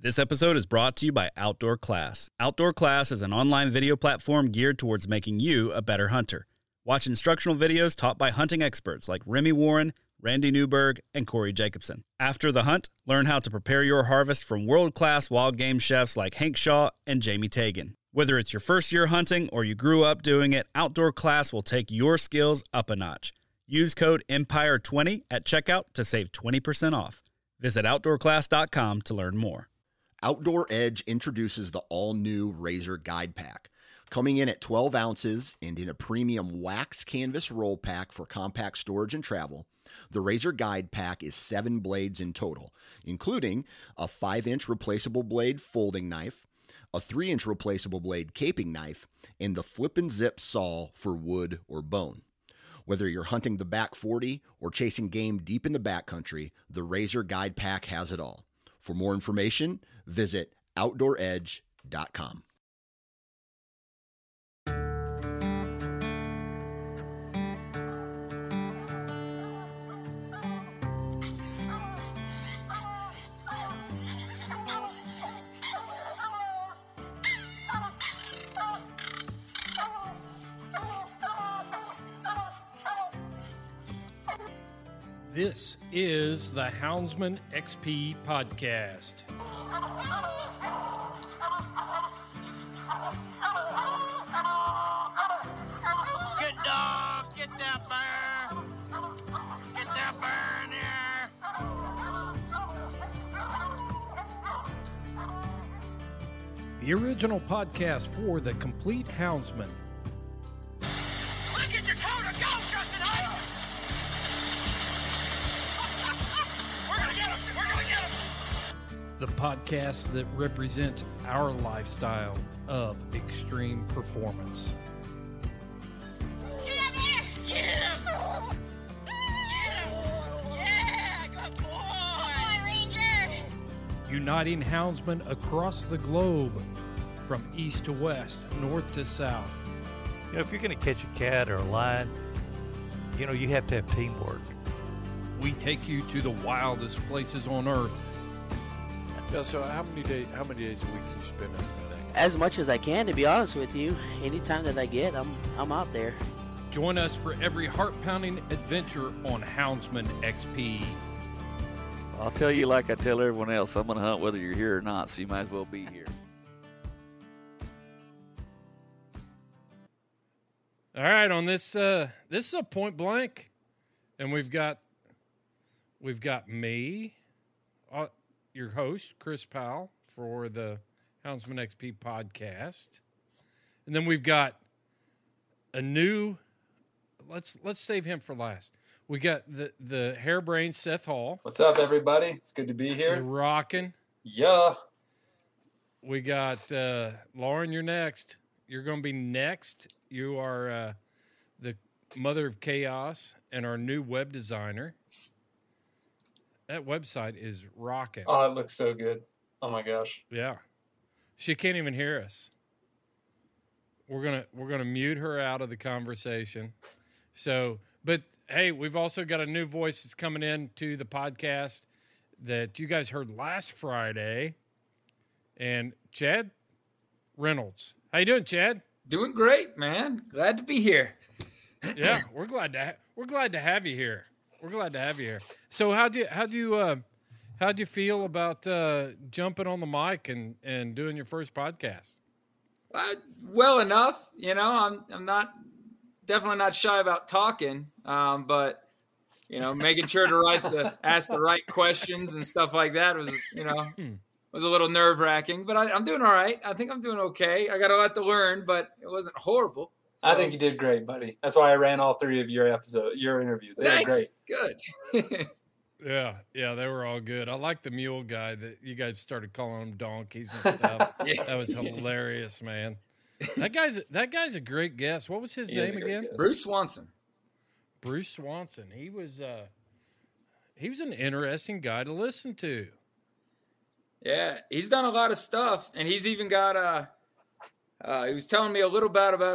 This episode is brought to you by Outdoor Class. Outdoor Class is an online video platform geared towards making you a better hunter. Watch instructional videos taught by hunting experts like Remy Warren, Randy Newberg, and Corey Jacobson. After the hunt, learn how to prepare your harvest from world-class wild game chefs like Hank Shaw and Jamie Tagan. Whether it's your first year hunting or you grew up doing it, Outdoor Class will take your skills up a notch. Use code EMPIRE20 at checkout to save 20% off. Visit OutdoorClass.com to learn more. Outdoor Edge introduces the all-new Razor Guide Pack. Coming in at 12 ounces and in a premium wax canvas roll pack for compact storage and travel, the Razor Guide Pack is 7 blades in total, including a 5-inch replaceable blade folding knife, a 3-inch replaceable blade caping knife, and the flip and zip saw for wood or bone. Whether you're hunting the back 40 or chasing game deep in the backcountry, the Razor Guide Pack has it all. For more information, visit OutdoorEdge.com. This is the Houndsman XP Podcast. Good dog, get that bear. Get that bear in here. The original podcast for the complete Houndsman. Look at your coat of go, Justin Hyde. We're gonna get him. We're gonna get him. The podcast that represents our lifestyle of extreme performance. Get up there. Get him. Get him. Yeah, good boy. Good boy, Ranger. Uniting houndsmen across the globe, from east to west, north to south. You know, if you're going to catch a cat or a lion, you know, you have to have teamwork. We take you to the wildest places on earth. Yeah, so how many days a week you spend on that? As much as I can, to be honest with you. Anytime that I get, I'm out there. Join us for every heart-pounding adventure on Houndsman XP. I'll tell you like I tell everyone else, I'm going to hunt whether you're here or not, so you might as well be here. All right, on this this is a point blank, and we've got me, your host, Chris Powell, for the Houndsman XP podcast, and then we've got a new. Let's save him for last. We got the harebrained Seth Hall. What's up, everybody? It's good to be here. You're rocking. Yeah. We got Lauren. You're next. You're going to be next. You are the mother of chaos and our new web designer. That website is rocking. Oh, it looks so good. Oh my gosh. Yeah. She can't even hear us. We're gonna mute her out of the conversation. So, but hey, we've also got a new voice that's coming in to the podcast that you guys heard last Friday. And Chad Reynolds. How you doing, Chad? Doing great, man. Glad to be here. Yeah, we're glad to have you here. We're glad to have you here. So how'd you feel about jumping on the mic and doing your first podcast? Well enough, you know. I'm definitely not shy about talking, but you know, making sure to ask the right questions and stuff like that was, you know, was a little nerve-wracking. But I'm doing all right. I think I'm doing okay. I got a lot to learn, but it wasn't horrible. So. I think you did great, buddy. That's why I ran all 3 of your interviews. They were great. Good. Yeah, they were all good. I like the mule guy that you guys started calling him donkeys and stuff. Yeah. That was hilarious, man. That guy's a great guest. What was his name again? Guest. Bruce Swanson. Bruce Swanson. He was an interesting guy to listen to. Yeah, he's done a lot of stuff, and he's even got he was telling me a little bit about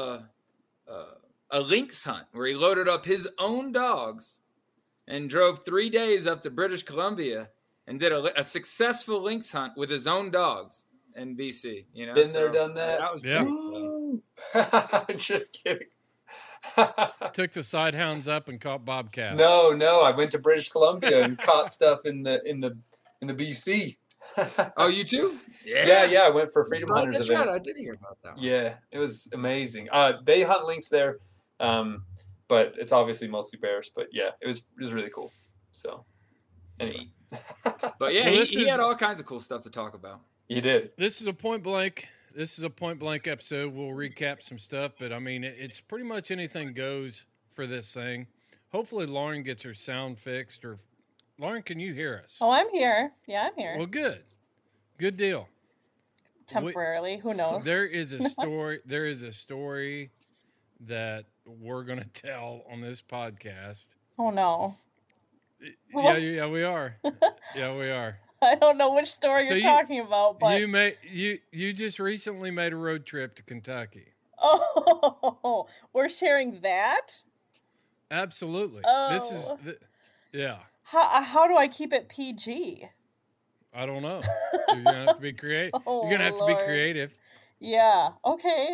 a lynx hunt where he loaded up his own dogs and drove 3 days up to British Columbia and did a successful lynx hunt with his own dogs in BC. You know, Been there, done that. That was pretty exciting. Just kidding. Took the sidehounds up and caught bobcats. No, I went to British Columbia and caught stuff in the BC. Oh, you too? Yeah. I went for Freedom Hunters That's event. right. I did hear about that one. Yeah, it was amazing. They hunt lynx there, but it's obviously mostly bears. But yeah, it was really cool. So anyway, but yeah, Well, he had all kinds of cool stuff to talk about. You did. This is a point blank episode. We'll recap some stuff, but I mean, it's pretty much anything goes for this thing. Hopefully, Lauren gets her sound fixed. Or Lauren, can you hear us? Oh, I'm here. Yeah, I'm here. Well, good deal. Temporarily, who knows? There is a story. There is a story that we're going to tell on this podcast. Oh no. Yeah, we are. Yeah, we are. I don't know which story you're talking about, but you just recently made a road trip to Kentucky. Oh, we're sharing that? Absolutely. Oh. This is yeah. How do I keep it PG? I don't know. You're gonna have to be creative. Oh, You're gonna have Lord. to be creative. Yeah. Okay.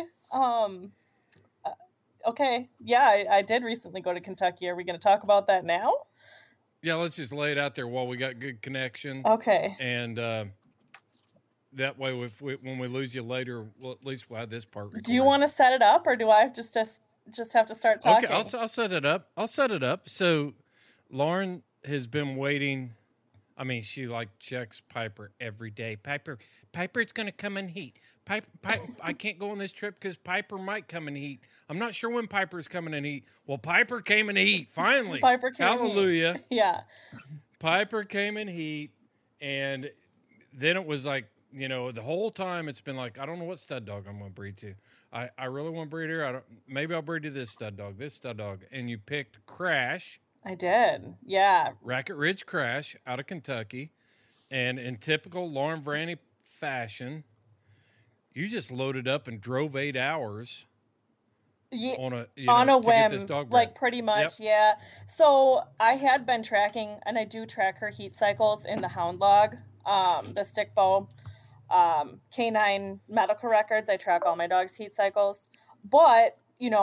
Okay. Yeah, I did recently go to Kentucky. Are we going to talk about that now? Yeah, let's just lay it out there while we got good connection. Okay. And that way, when we lose you later, well, at least we'll have this part recorded. Do you want to set it up, or do I just have to start talking? Okay, I'll set it up. So, Lauren has been waiting. I mean, she checks Piper every day. Piper's going to come in heat. Piper, I can't go on this trip because Piper might come in heat. I'm not sure when Piper's coming in heat. Well, Piper came in heat finally. Piper came Hallelujah. in heat. Yeah. Piper came in heat, and then it was the whole time it's been I don't know what stud dog I'm going to breed to. I really want to breed her. Maybe I'll breed to this stud dog, and you picked Crash. I did. Yeah. Racket Ridge Crash out of Kentucky. And in typical Lauren Brandy fashion, you just loaded up and drove 8 hours on a whim, get this dog bred. Pretty much, Yep. yeah. So I had been tracking, and I do track her heat cycles in the hound log, the stick bow, canine medical records. I track all my dogs' heat cycles, but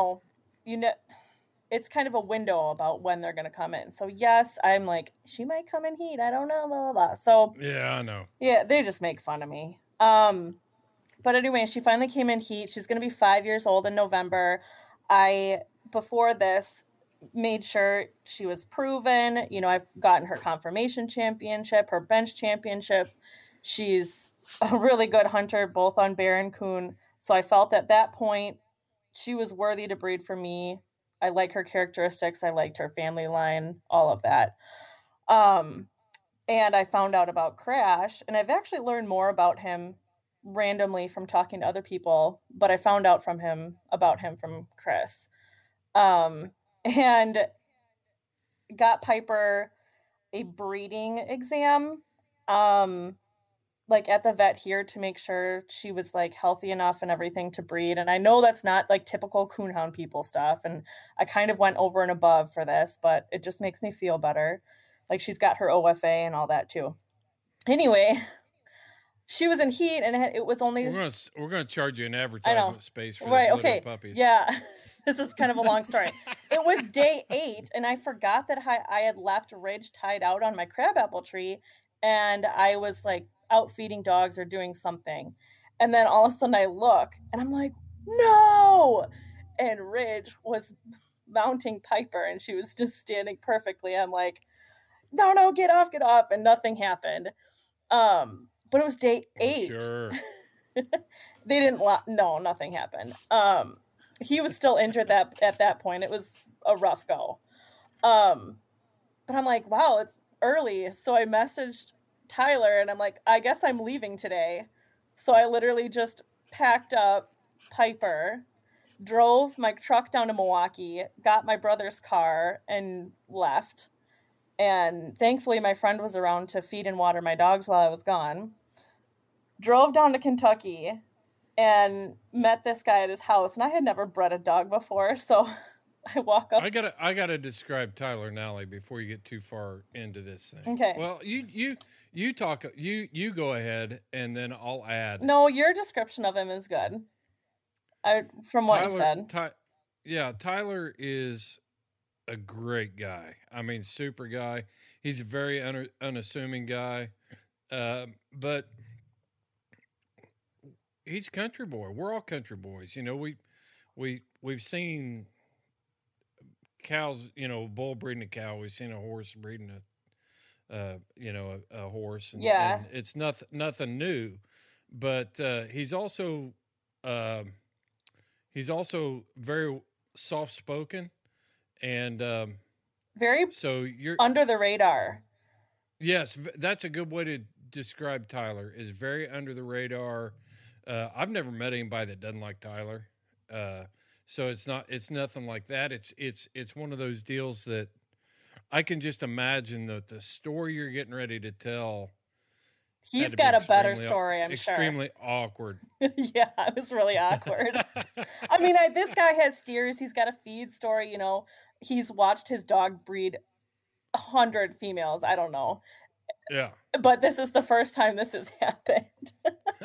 it's kind of a window about when they're going to come in. So yes, I'm she might come in heat. I don't know, blah, blah, blah. So yeah, I know. Yeah, they just make fun of me. But anyway, she finally came in heat. She's going to be 5 years old in November. Before this, made sure she was proven. I've gotten her confirmation championship, her bench championship. She's a really good hunter, both on bear and coon. So I felt at that point she was worthy to breed for me. I like her characteristics. I liked her family line, all of that. And I found out about Crash, and I've actually learned more about him randomly from talking to other people, but I found out about him from Chris. And got Piper a breeding exam, at the vet here to make sure she was healthy enough and everything to breed. And I know that's not typical coonhound people stuff. And I kind of went over and above for this, but it just makes me feel better. She's got her OFA and all that too. Anyway, she was in heat, and it was only. We're gonna charge you an advertisement space for right, this litter okay. of puppies. Yeah, this is kind of a long story. It was day 8, and I forgot that I had left Ridge tied out on my crabapple tree, and I was out feeding dogs or doing something, and then all of a sudden I look, and I'm like, no! And Ridge was mounting Piper, and she was just standing perfectly. I'm like, no, get off, and nothing happened. But it was day 8. Sure. They didn't. No, nothing happened. He was still injured at that point. It was a rough go. But I'm like, wow, it's early. So I messaged Tyler, and I'm like, I guess I'm leaving today. So I literally just packed up Piper, drove my truck down to Milwaukee, got my brother's car, and left. And thankfully, my friend was around to feed and water my dogs while I was gone. Drove down to Kentucky and met this guy at his house. And I had never bred a dog before, so I walk up. I gotta describe Tyler Nally before you get too far into this thing. Okay. Well, you You talk. You go ahead, and then I'll add. No, your description of him is good. From what you said. Tyler is a great guy. I mean, super guy. He's a very unassuming guy, but he's a country boy. We're all country boys. You know, we've seen cows. You know, bull breeding a cow. We've seen a horse breeding a horse. And, and it's nothing new, but he's also very soft-spoken and very you're under the radar. Yes, that's a good way to describe Tyler. Is very under the radar. I've never met anybody that doesn't like Tyler, so it's nothing like that. It's one of those deals that I can just imagine that the story you're getting ready to tell. He's got a better story, I'm extremely awkward. Yeah, it was really awkward. I mean, this guy has steers. He's got a feed story. You know, he's watched his dog breed 100 females. I don't know. Yeah. But this is the first time this has happened.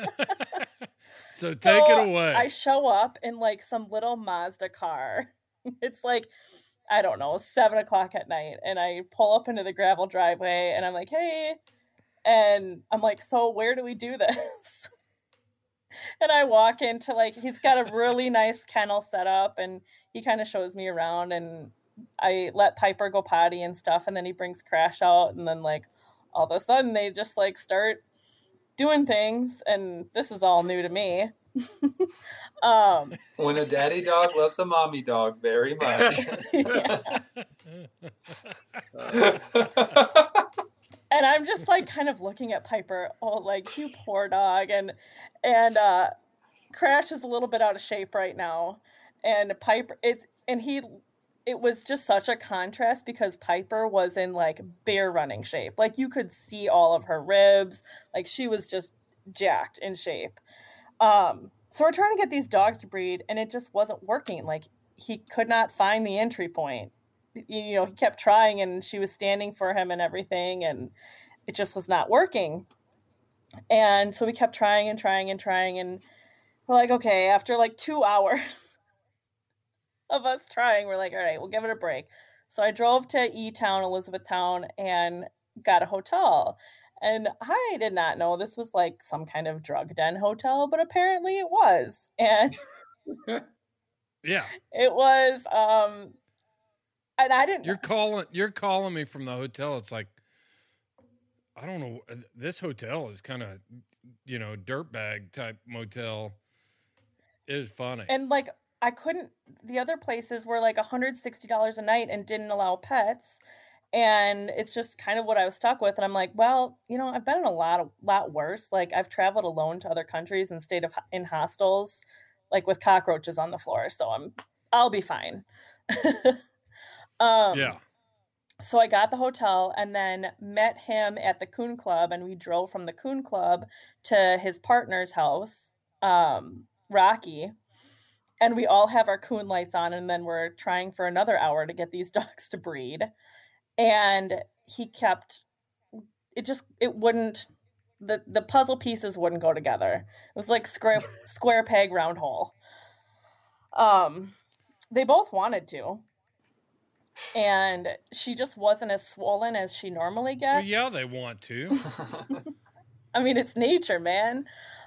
So take it away. I show up in like some little Mazda car. It's like, I don't know, 7:00 at night. And I pull up into the gravel driveway and I'm like, hey. And I'm like, so where do we do this? And I walk into he's got a really nice kennel set up and he kind of shows me around and I let Piper go potty and stuff. And then he brings Crash out and then all of a sudden they just start doing things. And this is all new to me. When a daddy dog loves a mommy dog very much. And I'm just kind of looking at Piper, you poor dog. And Crash is a little bit out of shape right now. And Piper, it was just such a contrast because Piper was in bear running shape. You could see all of her ribs. She was just jacked in shape. So we're trying to get these dogs to breed and it just wasn't working. He could not find the entry point. You know, he kept trying and she was standing for him and everything and it just was not working. And so we kept trying and we're like, okay, after 2 hours of us trying, we're like, all right, we'll give it a break. So I drove to E-Town, Elizabethtown, and got a hotel. And I did not know this was some kind of drug den hotel, but apparently it was. And yeah, it was, and I didn't. You're calling me from the hotel. It's I don't know. This hotel is kind of, dirtbag type motel. It was funny. And I couldn't. The other places were $160 a night and didn't allow pets. And it's just kind of what I was stuck with. And I'm like, well, I've been in a lot worse. I've traveled alone to other countries and stayed in hostels, with cockroaches on the floor. So I'll be fine. Yeah. So I got the hotel and then met him at the Coon Club, and we drove from the Coon Club to his partner's house, Rocky, and we all have our coon lights on, and then we're trying for another hour to get these dogs to breed. And it wouldn't, the puzzle pieces wouldn't go together. It was like square peg, round hole. They both wanted to. And she just wasn't as swollen as she normally gets. Well, yeah, they want to. I mean, it's nature, man.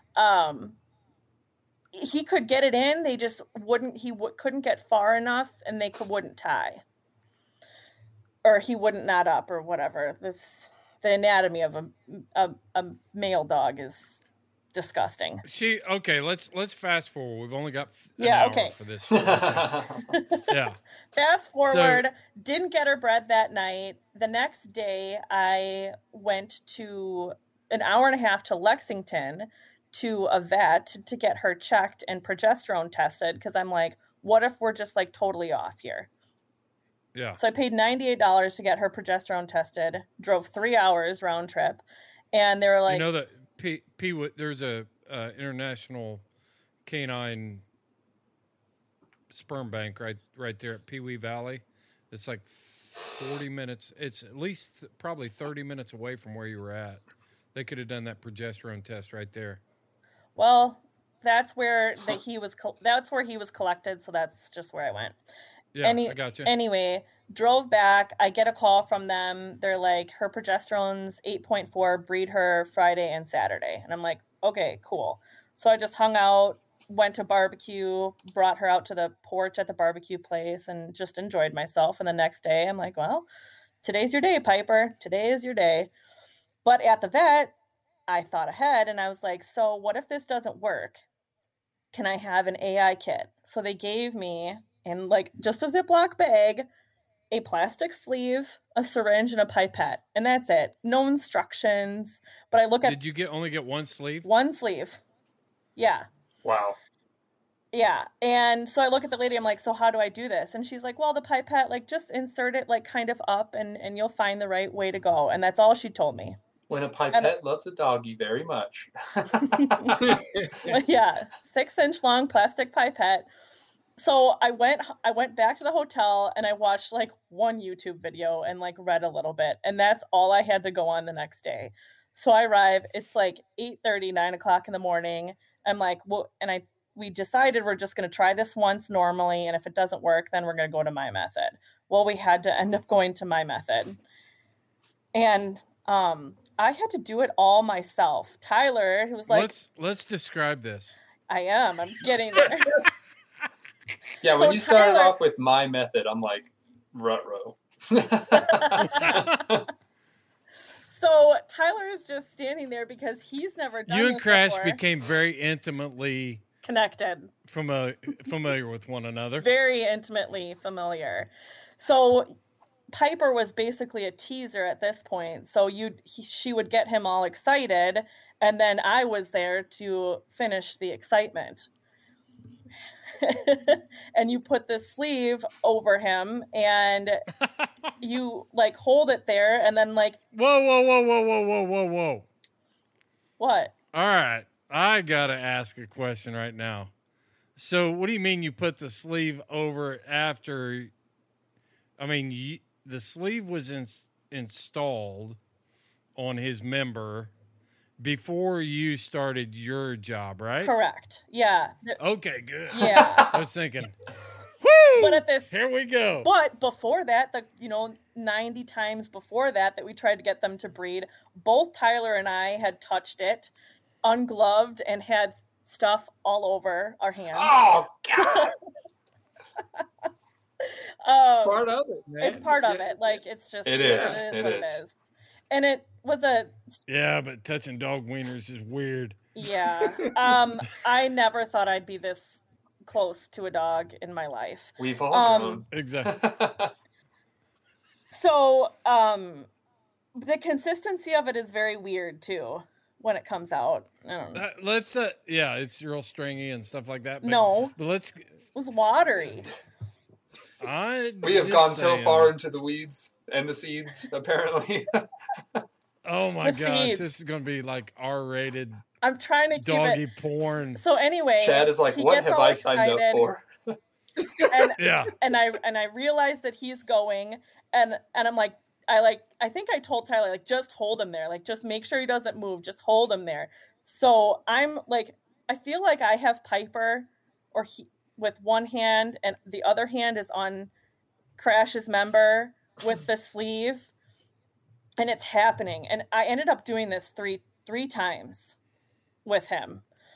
He could get it in. They just wouldn't. Couldn't get far enough, and they wouldn't tie, or he wouldn't knot up, or whatever. The anatomy of a male dog is disgusting. Let's fast forward. We've only got an hour for this. Yeah. Fast forward. Didn't get her bred that night. The next day, I went to an hour and a half to Lexington to a vet to get her checked and progesterone tested, because I'm like, what if we're just totally off here? Yeah. So I paid $98 to get her progesterone tested, drove 3 hours round trip, and they were like, that there's a international canine sperm bank right there at Pee Wee Valley. It's 40 minutes. It's at least probably 30 minutes away from where you were at. They could have done that progesterone test right there. Well, that's where he was collected, so that's just where I went. Yeah, I gotcha. Anyway, drove back. I get a call from them. They're like, her progesterone's 8.4, breed her Friday and Saturday. And I'm like, okay, cool. So I just hung out, went to barbecue, brought her out to the porch at the barbecue place, and just enjoyed myself. And the next day, I'm like, well, today's your day, Piper. Today is your day. But at the vet, I thought ahead, and I was like, so what if this doesn't work? Can I have an AI kit? So they gave me, in like just a Ziploc bag, a plastic sleeve, a syringe, and a pipette. And that's it. No instructions. But I look at... Did you only get one sleeve? One sleeve. Yeah. Wow. Yeah. And so I look at the lady, I'm like, so how do I do this? And she's like, well, the pipette, like just insert it like kind of up and you'll find the right way to go. And that's all she told me. When a pipette loves a doggy very much. Yeah. 6-inch long plastic pipette. So I went back to the hotel and I watched like one YouTube video and like read a little bit. And that's all I had to go on the next day. So I arrive, it's like 8:30, 9 o'clock in the morning. I'm like, well, and we decided we're just going to try this once normally. And if it doesn't work, then we're going to go to my method. Well, we had to end up going to my method. And I had to do it all myself. Tyler, who was like... Let's describe this. I'm getting there. Yeah, when you started off with my method, I'm like, ruh-roh. So Tyler is just standing there because he's never done You and this Crash before. became very intimately connected, familiar with one another. Very intimately familiar. So Piper was basically a teaser at this point. So she would get him all excited, and then I was there to finish the excitement. And you put the sleeve over him and you like hold it there and then like whoa. What? All right. I gotta ask a question right now. So what do you mean you put the sleeve over after? I mean, the sleeve was installed on his member before you started your job, right? Correct. Yeah. Okay, good. Yeah. I was thinking, whoo! But here we go. But before that, 90 times before that we tried to get them to breed, both Tyler and I had touched it, ungloved, and had stuff all over our hands. Oh, God! Part of it, man. It's part of it. Like, it's just... It is. It is. And it was a... Yeah, but touching dog wieners is weird. Yeah. I never thought I'd be this close to a dog in my life. We've all grown. Exactly. So, the consistency of it is very weird, too, when it comes out. I don't know. Let's, yeah, it's real stringy and stuff like that. But, no. But it was watery. We have gone so far into the weeds and the seeds, apparently. Oh my gosh, seeds. this is going to be like R-rated. I'm trying to keep doggy it. porn. So anyway, Chad is like, what have I signed up for? And, yeah. And I realized that he's going, and I'm like, I think I told Tyler, like, just hold him there, like, just make sure he doesn't move, just hold him there. So I'm like, I feel like I have Piper, or he, with one hand, and the other hand is on Crash's member with the sleeve, and it's happening. And I ended up doing this three times with him.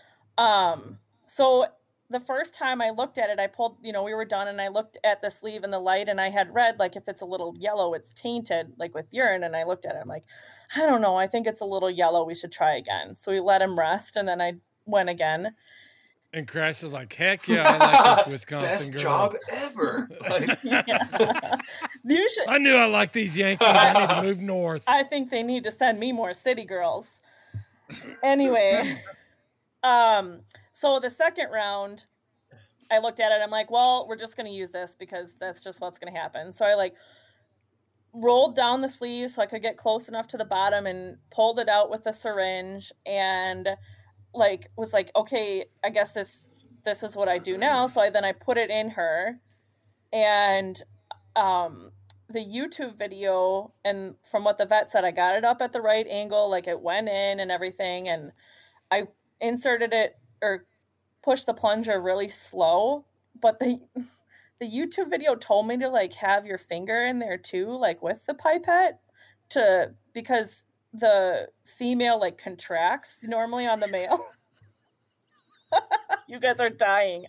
So the first time I looked at it, I pulled, we were done, and I looked at the sleeve and the light, and I had read, like, if it's a little yellow, it's tainted, like, with urine. And I looked at it, I'm like, I don't know, I think it's a little yellow, we should try again. So we let him rest, and then I went again. And Crash is like, heck yeah, I like this Wisconsin Best girl. job ever. Like... I knew I liked these Yankees. I need to move north. I think they need to send me more city girls. Anyway, so the second round, I looked at it. I'm like, well, we're just going to use this because that's just what's going to happen. So I rolled down the sleeve so I could get close enough to the bottom and pulled it out with a syringe and was like, okay, I guess this is what I do now. So I put it in her, and the YouTube video, and from what the vet said, I got it up at the right angle, like it went in and everything, and I inserted it or pushed the plunger really slow, but the YouTube video told me to like have your finger in there too, like with the pipette, because the female like contracts normally on the male. You guys are dying.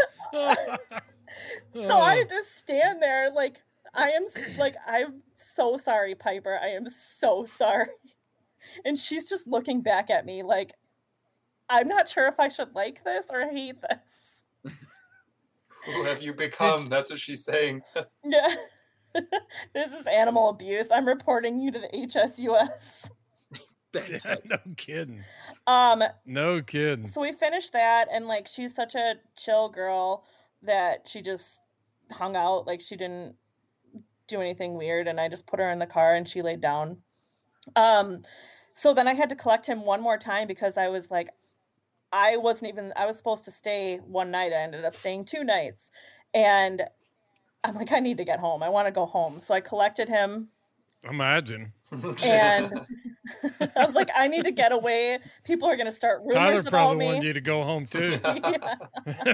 So I just stand there like I'm so sorry, Piper. I am so sorry. And she's just looking back at me like, I'm not sure if I should like this or hate this. Who have you become? That's what she's saying. Yeah. This is animal abuse. I'm reporting you to the HSUS. Yeah, no kidding. No kidding. So we finished that, and like she's such a chill girl that she just hung out, like she didn't do anything weird, and I just put her in the car and she laid down. So then I had to collect him one more time because I was like, I was supposed to stay one night. I ended up staying 2 nights, and I'm like, I need to get home. I want to go home. So I collected him. Imagine. And I was like, I need to get away. People are going to start rumors Tyler about probably me. wanted you to go home too. Yeah.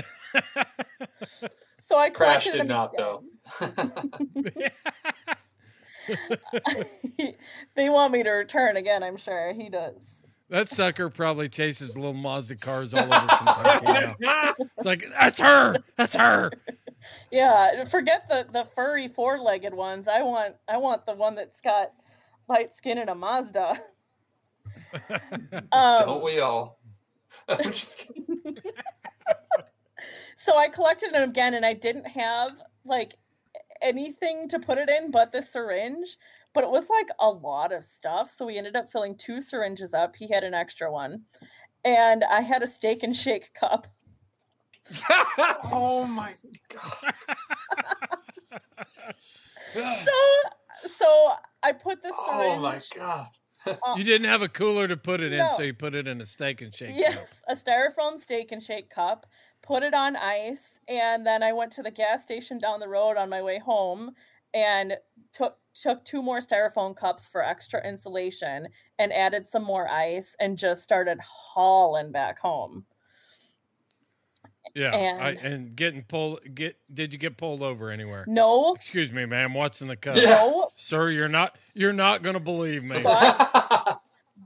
So I Crash collected did him not though. They want me to return again, I'm sure. He does. That sucker probably chases little Mazda cars all over Kentucky now. It's like, that's her. That's her. Yeah, forget the furry 4-legged ones. I want the one that's got light skin and a Mazda. Don't we all? I'm just kidding. So I collected him again, and I didn't have like anything to put it in but the syringe, but it was like a lot of stuff. So we ended up filling 2 syringes up. He had an extra one, and I had a Steak and Shake cup. Oh my god. So I put the syringe. Oh my god. You didn't have a cooler to put it in, No. so you put it in a Steak and Shake Yes, cup. a styrofoam Steak and Shake cup, put it on ice, and then I went to the gas station down the road on my way home and took 2 more styrofoam cups for extra insulation and added some more ice and just started hauling back home. Yeah, And- did you get pulled over anywhere? No. Excuse me, ma'am. What's in the cup? No. Sir, you're not going to believe me. But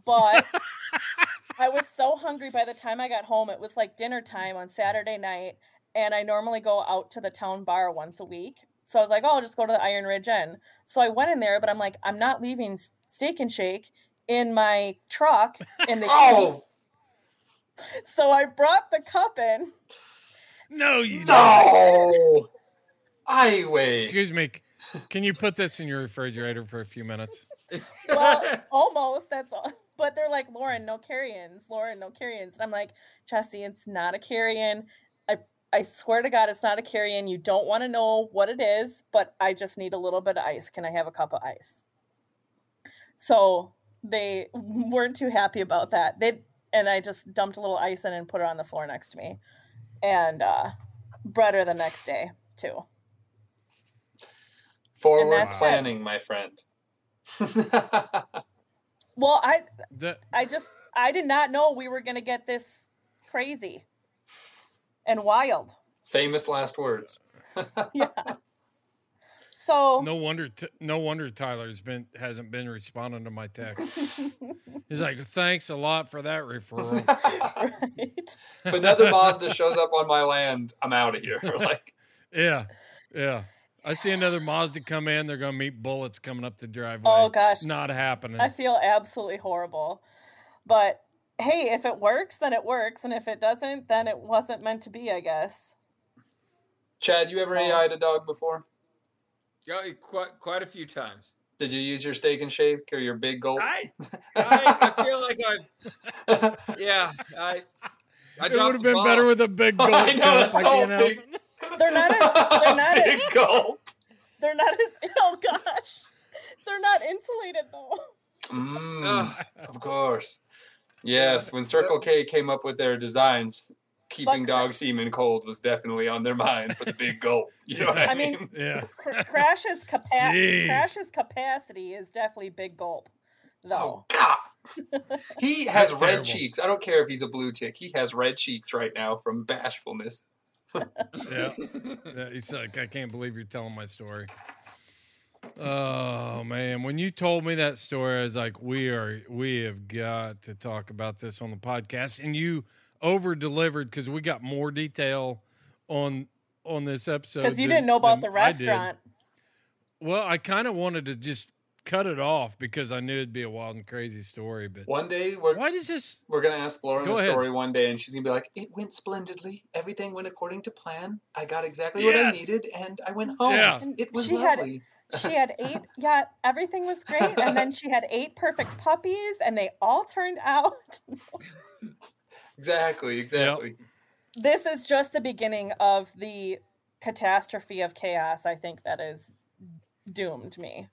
I was so hungry by the time I got home. It was like dinner time on Saturday night, and I normally go out to the town bar once a week. So I was like, oh, I'll just go to the Iron Ridge Inn. So I went in there, but I'm like, I'm not leaving Steak and Shake in my truck in the heat. So I brought the cup in. No, you don't. No. I wait. Excuse me. Can you put this in your refrigerator for a few minutes? Well, almost. That's all. But they're like, Lauren, no carry-ins. Lauren, no carry-ins. And I'm like, Jesse, it's not a carry-in. I swear to God, it's not a carry-in. You don't want to know what it is, but I just need a little bit of ice. Can I have a cup of ice? So they weren't too happy about that. And I just dumped a little ice in and put it on the floor next to me. And bred her the next day, too. Forward planning, my friend. Well, I did not know we were going to get this crazy and wild. Famous last words. Yeah. So no wonder Tyler hasn't been responding to my text. He's like, thanks a lot for that referral. Right. If another Mazda shows up on my land, I'm out of here. Like, yeah. I see another Mazda come in, they're going to meet bullets coming up the driveway. Oh gosh, not happening. I feel absolutely horrible. But hey, if it works, then it works, and if it doesn't, then it wasn't meant to be, I guess. Chad, you ever AI'd a dog before? Yeah, quite a few times. Did you use your Steak and Shake or your big gulp? I feel like I it would have been better with a big gulp. I know, it's I so can't help big. it. They're not as Big gulp. They're not as oh gosh. They're not insulated though. Of course. Yes, when Circle K came up with their designs, keeping dog semen cold was definitely on their mind for the big gulp. You know what I mean? Yeah. Crash's Jeez. capacity is definitely big gulp, though. Oh God, he has red terrible. cheeks. I don't care if he's a blue tick. He has red cheeks right now from bashfulness. Yeah. He's like, I can't believe you're telling my story. Oh man, when you told me that story, I was like, we have got to talk about this on the podcast, and you over delivered because we got more detail on this episode Because you didn't know about the than I did. restaurant. Well, I kind of wanted to just cut it off because I knew it'd be a wild and crazy story. But One day why does this? we're gonna ask Lauren Go the ahead. story one day, and she's gonna be like, "It went splendidly. Everything went according to plan. I got exactly what I Yes. needed, and I went home. Yeah. It was She had- lovely." She had 8, yeah, everything was great. And then she had 8 perfect puppies, and they all turned out. Exactly. This is just the beginning of the catastrophe of chaos, I think, that is doomed me.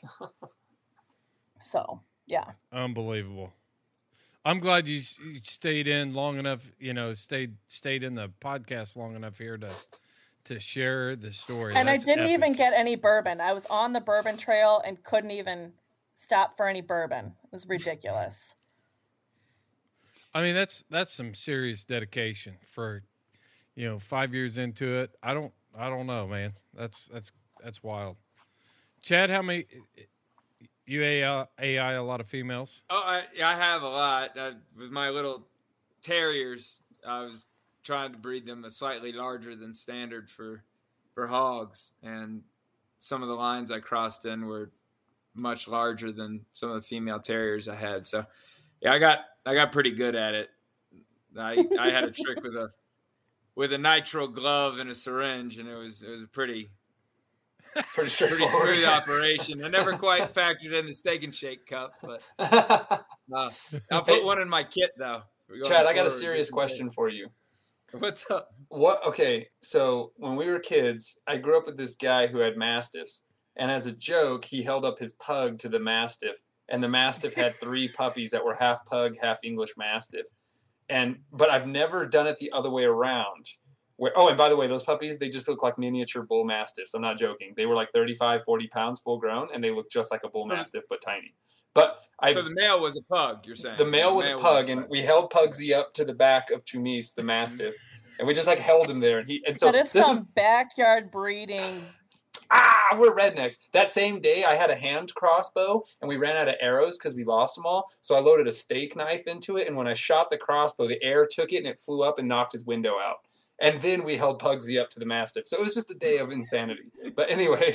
So, yeah. Unbelievable. I'm glad you stayed in long enough. Stayed in the podcast long enough here to share the story. And I That's didn't epic. even get any bourbon. I was on the bourbon trail and couldn't even stop for any bourbon. It was ridiculous. I mean, that's some serious dedication for, 5 years into it. I don't know, man. That's wild. Chad, how many? You AI a lot of females? Oh, I have a lot. With my little terriers, I was trying to breed them a slightly larger than standard for hogs, and some of the lines I crossed in were much larger than some of the female terriers I had. So, yeah, I got pretty good at it. I had a trick with a nitrile glove and a syringe, and it was a pretty straightforward smooth operation. I never quite factored in the Steak and Shake cup, but I'll put one in my kit though. Chad, I got a serious question for you. What's up? Okay, so when we were kids, I grew up with this guy who had mastiffs, and as a joke, he held up his pug to the mastiff, and the mastiff had 3 puppies that were half pug, half English mastiff. But I've never done it the other way around. And by the way, those puppies, they just look like miniature bull mastiffs. I'm not joking. They were like 35, 40 pounds full grown, and they look just like a bull mastiff, but tiny. So the male was a pug, you're saying? The male was a pug, and we held Pugsy up to the back of Tumis, the mastiff, and we just like held him there. And so that is some backyard breeding. We're rednecks. That same day, I had a hand crossbow, and we ran out of arrows because we lost them all. So I loaded a steak knife into it, and when I shot the crossbow, the air took it, and it flew up and knocked his window out. And then we held Pugsy up to the mastiff. So it was just a day of insanity. But anyway,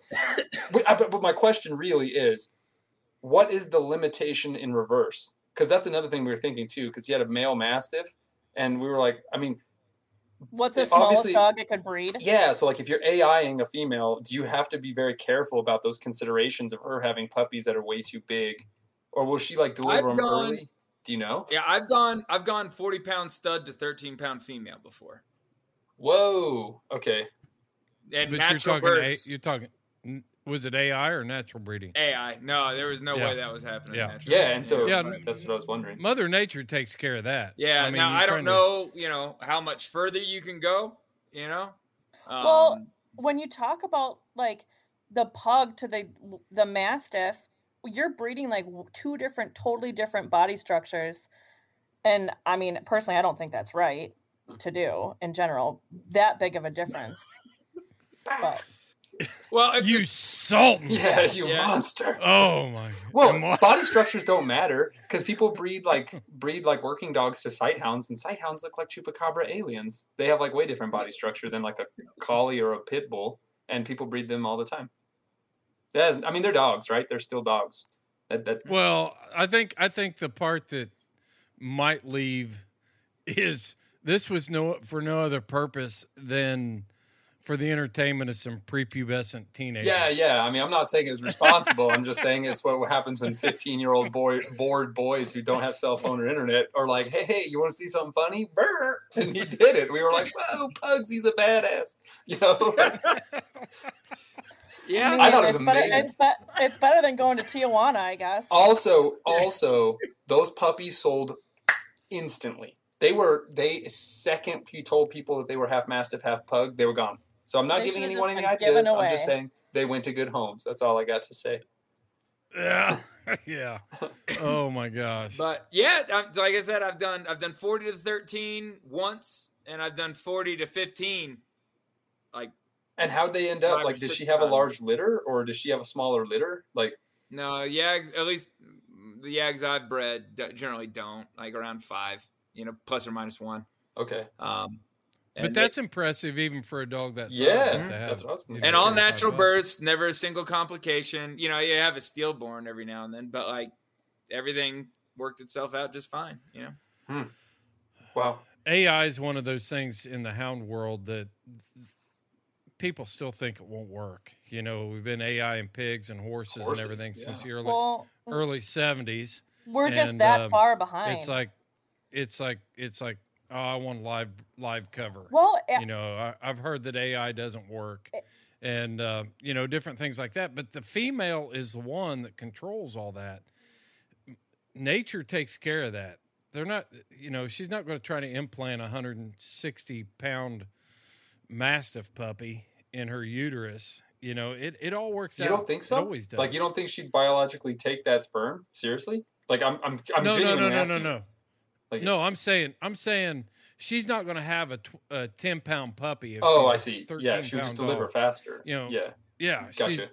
but my question really is, what is the limitation in reverse? Because that's another thing we were thinking too, because you had a male mastiff, and we were like, I mean, what's the smallest dog it could breed? Yeah, so like if you're AIing a female, do you have to be very careful about those considerations of her having puppies that are way too big? Or will she like deliver them early? Do you know? Yeah, I've gone 40-pound stud to 13-pound female before. Whoa. Okay. And But natural births. you're talking. Was it AI or natural breeding? AI. No, there was no Yeah. way that was happening. Yeah. Naturally. Yeah, and so Yeah. that's what I was wondering. Mother Nature takes care of that. Yeah. I mean, now you're I don't trying to- know, how much further you can go. Well, when you talk about like the pug to the mastiff, you're breeding like 2 totally different body structures, and I mean, personally, I don't think that's right to do in general. That big of a difference, but. Well, you sultan. Yeah, you monster. Oh my. Well, body structures don't matter because people breed like working dogs to sight hounds, and sight hounds look like chupacabra aliens. They have like way different body structure than like a collie or a pit bull, and people breed them all the time. I mean, they're dogs, right? They're still dogs. Well, I think the part that might leave is this was for no other purpose than for the entertainment of some prepubescent teenagers. Yeah. I mean, I'm not saying it was responsible. I'm just saying it's what happens when 15-year-old bored boys who don't have cell phone or internet are like, hey, you want to see something funny? Brr! And he did it. We were like, whoa, Pugsy's a badass. Yeah, I thought it was amazing. It's better than going to Tijuana, I guess. Also, those puppies sold instantly. Second he told people that they were half Mastiff, half Pug, they were gone. So I'm not They giving should've anyone just any been given ideas. I'm away. just saying they went to good homes. That's all I got to say. Yeah. Yeah. Oh my gosh. But yeah, like I said, I've done 40 to 13 once, and I've done 40 to 15. Like, And how'd they end up? 5 or Like, does 6 she have a times. large litter, or does she have a smaller litter? Like, No, yags, at least the yags I've bred generally don't, like around 5, plus or minus 1. okay. But that's impressive even for a dog that size. Yeah, to have, that's what I was gonna you say. And know, all 35 natural bucks. births, never a single complication. You have a stillborn every now and then, but like everything worked itself out just fine. Wow. AI is one of those things in the hound world that people still think it won't work. We've been AI in pigs and horses and everything since the early 70s. We're just And, that far behind. It's like, oh, I want live cover. Well, I've heard that AI doesn't work, and different things like that. But the female is the one that controls all that. Nature takes care of that. They're not, she's not going to try to implant a 160-pound Mastiff puppy in her uterus. It all works out. You don't think so? It always does. Like, you don't think she'd biologically take that sperm? Seriously? Like, I'm genuinely asking. No. Like, No, I'm saying she's not going to have a 10-pound puppy. If Oh, she's I a see. Yeah, she would 13-pound just deliver dog. faster. Yeah. Gotcha.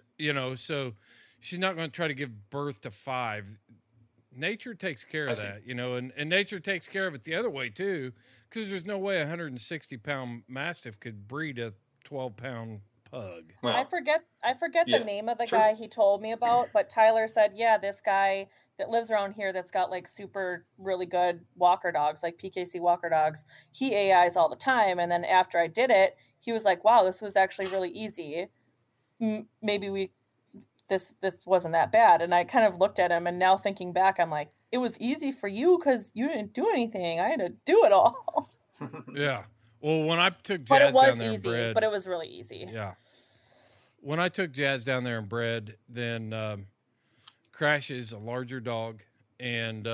So she's not going to try to give birth to 5. Nature takes care of that, and nature takes care of it the other way too, because there's no way a 160-pound Mastiff could breed a 12-pound pug. Well, I forget yeah, the name of the sure. guy he told me about, but Tyler said, yeah, this guy that lives around here that's got like super really good walker dogs, like PKC walker dogs, he AIs all the time. And then after I did it, he was like, wow, this was actually really easy. Maybe this wasn't that bad. And I kind of looked at him, and now thinking back, I'm like, it was easy for you because you didn't do anything. I had to do it all. Yeah. Well, when I took Jazz But it was down there easy. and bred, But it was really easy. yeah. When I took Jazz down there and bred, then Crash is a larger dog, and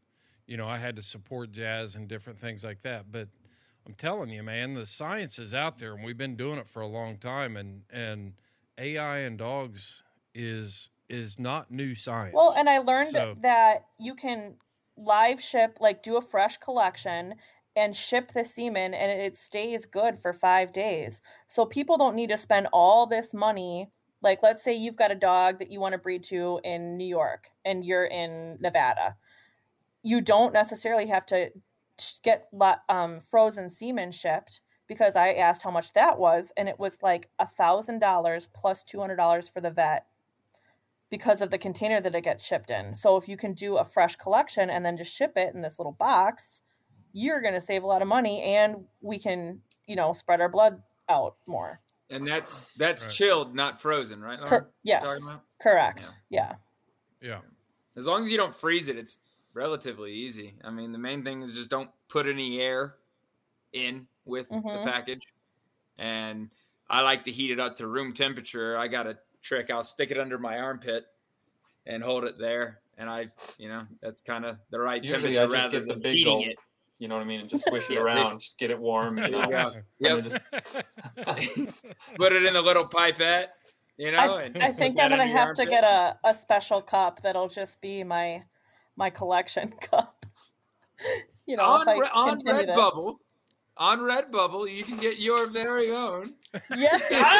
I had to support Jazz and different things like that. But I'm telling you, man, the science is out there, and we've been doing it for a long time. And AI and dogs is not new science. Well, and I learned So- that you can live ship, like do a fresh collection and ship the semen, and it stays good for 5 days. So people don't need to spend all this money. Like, let's say you've got a dog that you want to breed to in New York and you're in Nevada. You don't necessarily have to get frozen semen shipped, because I asked how much that was, and it was like $1,000 plus $200 for the vet, because of the container that it gets shipped in. So if you can do a fresh collection and then just ship it in this little box, you're going to save a lot of money, and we can, spread our blood out more. And that's chilled, not frozen, right? Lauren? Yes, Talking about? correct. Yeah. Yeah. As long as you don't freeze it, it's relatively easy. I mean, the main thing is just don't put any air in with the package. And I like to heat it up to room temperature. I got a trick. I'll stick it under my armpit and hold it there. And that's kind of the right Usually temperature I just rather get the than big heating gulp. it. You know what I mean? And just swish it Yeah, around, just get it warm. There you go. And Yep. then Put it in the little pipette, I think I'm going to have to get a special cup that'll just be my collection cup. on if I continue to- Redbubble. On Redbubble, you can get your very own Yes.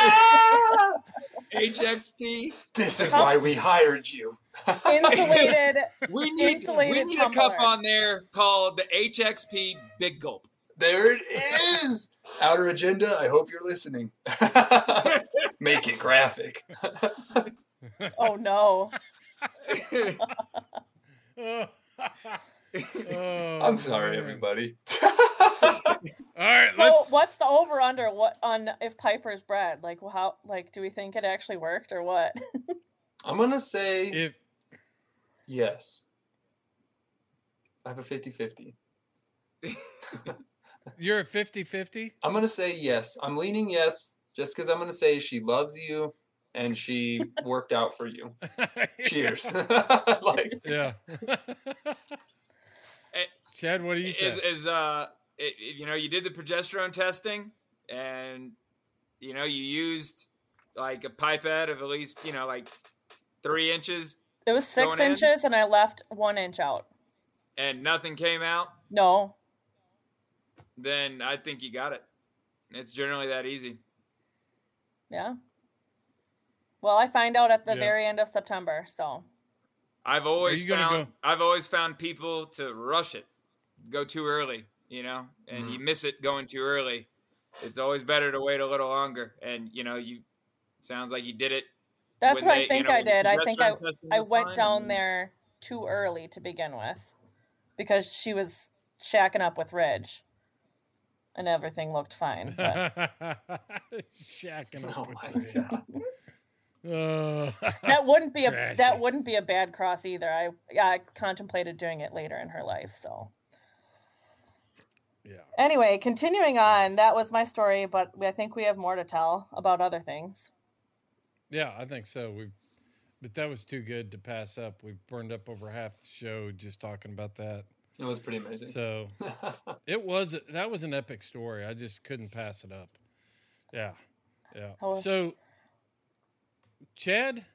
HXP. This is why we hired you. Insulated. We need a cup tumbler. on there called the HXP Big Gulp. There it is. Outer Agenda, I hope you're listening. Make it graphic. Oh, no. I'm sorry, everybody. All right, So what's the over under on if Piper's bred? Like, how? Like, do we think it actually worked or what? I'm going to say yes. I have a 50-50. You're a 50-50? I'm going to say yes. I'm leaning yes, just because I'm going to say she loves you and she worked out for you. Cheers. Yeah. Chad, what do you say? You did the progesterone testing, and you used like a pipette of at least 3 inches. It was 6 inches, and I left 1 inch out. And nothing came out? No. Then I think you got it. It's generally that easy. Yeah. Well, I find out at the very end of September, so. I've always found people to rush it, go too early, and you miss it going too early. It's always better to wait a little longer. And sounds like you did it. That's what I think I did. I think I went down there too early to begin with, because she was shacking up with Ridge, and everything looked fine. But... shacking up with Ridge. That wouldn't be a bad cross either. I contemplated doing it later in her life, so. Yeah. Anyway, continuing on, that was my story, but I think we have more to tell about other things. Yeah, I think so. But that was too good to pass up. We burned up over half the show just talking about that. It was pretty amazing. So that was an epic story. I just couldn't pass it up. Yeah. So, Chad,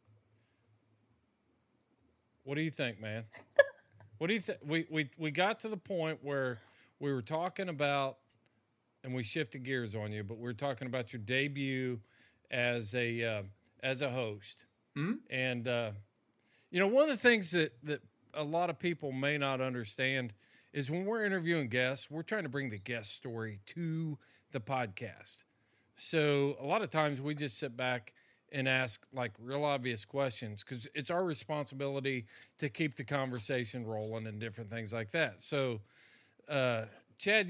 what do you think, man? What do you think? We got to the point where we were talking about, and we shifted gears on you, but we were talking about your debut as a host. Mm-hmm. And one of the things that a lot of people may not understand is when we're interviewing guests, we're trying to bring the guest story to the podcast. So a lot of times we just sit back and ask like real obvious questions because it's our responsibility to keep the conversation rolling and different things like that. So, Chad,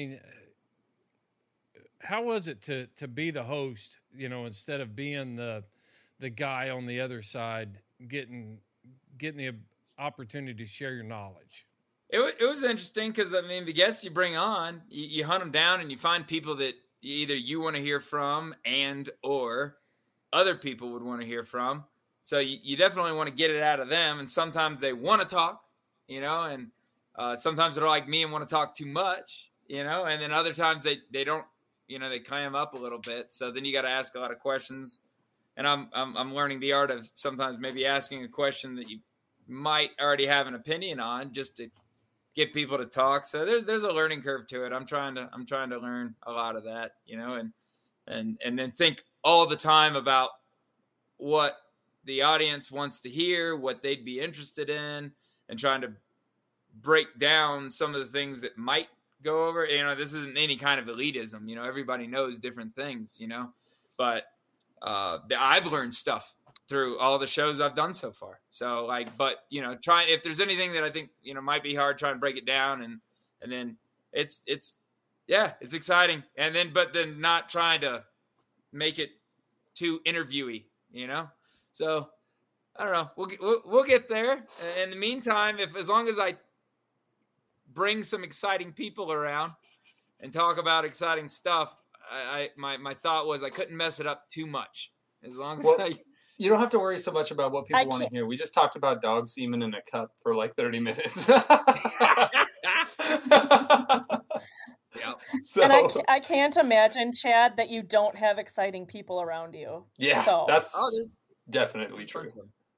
how was it to be the host, instead of being the guy on the other side, getting the opportunity to share your knowledge? It was interesting because, the guests you bring on, you hunt them down and you find people that either you want to hear from and or other people would want to hear from. So you definitely want to get it out of them. And sometimes they want to talk, and sometimes they're like me and want to talk too much, and then other times they don't, they clam up a little bit. So then you got to ask a lot of questions. And I'm learning the art of sometimes maybe asking a question that you might already have an opinion on just to get people to talk. So there's a learning curve to it. I'm trying to learn a lot of that, and then think all the time about what the audience wants to hear, what they'd be interested in, and trying to break down some of the things that might go over. This isn't any kind of elitism. Everybody knows different things, but I've learned stuff through all the shows I've done so far. So if there's anything that I think, might be hard, try and break it down. And then it's exciting. But then not trying to make it too interviewy, So I don't know. We'll get there. In the meantime, as long as I bring some exciting people around and talk about exciting stuff, my thought was I couldn't mess it up too much. As long as you don't have to worry so much about what people want to hear. We just talked about dog semen in a cup for like 30 minutes. So, and I can't imagine, Chad, that you don't have exciting people around you. Yeah, that's definitely true.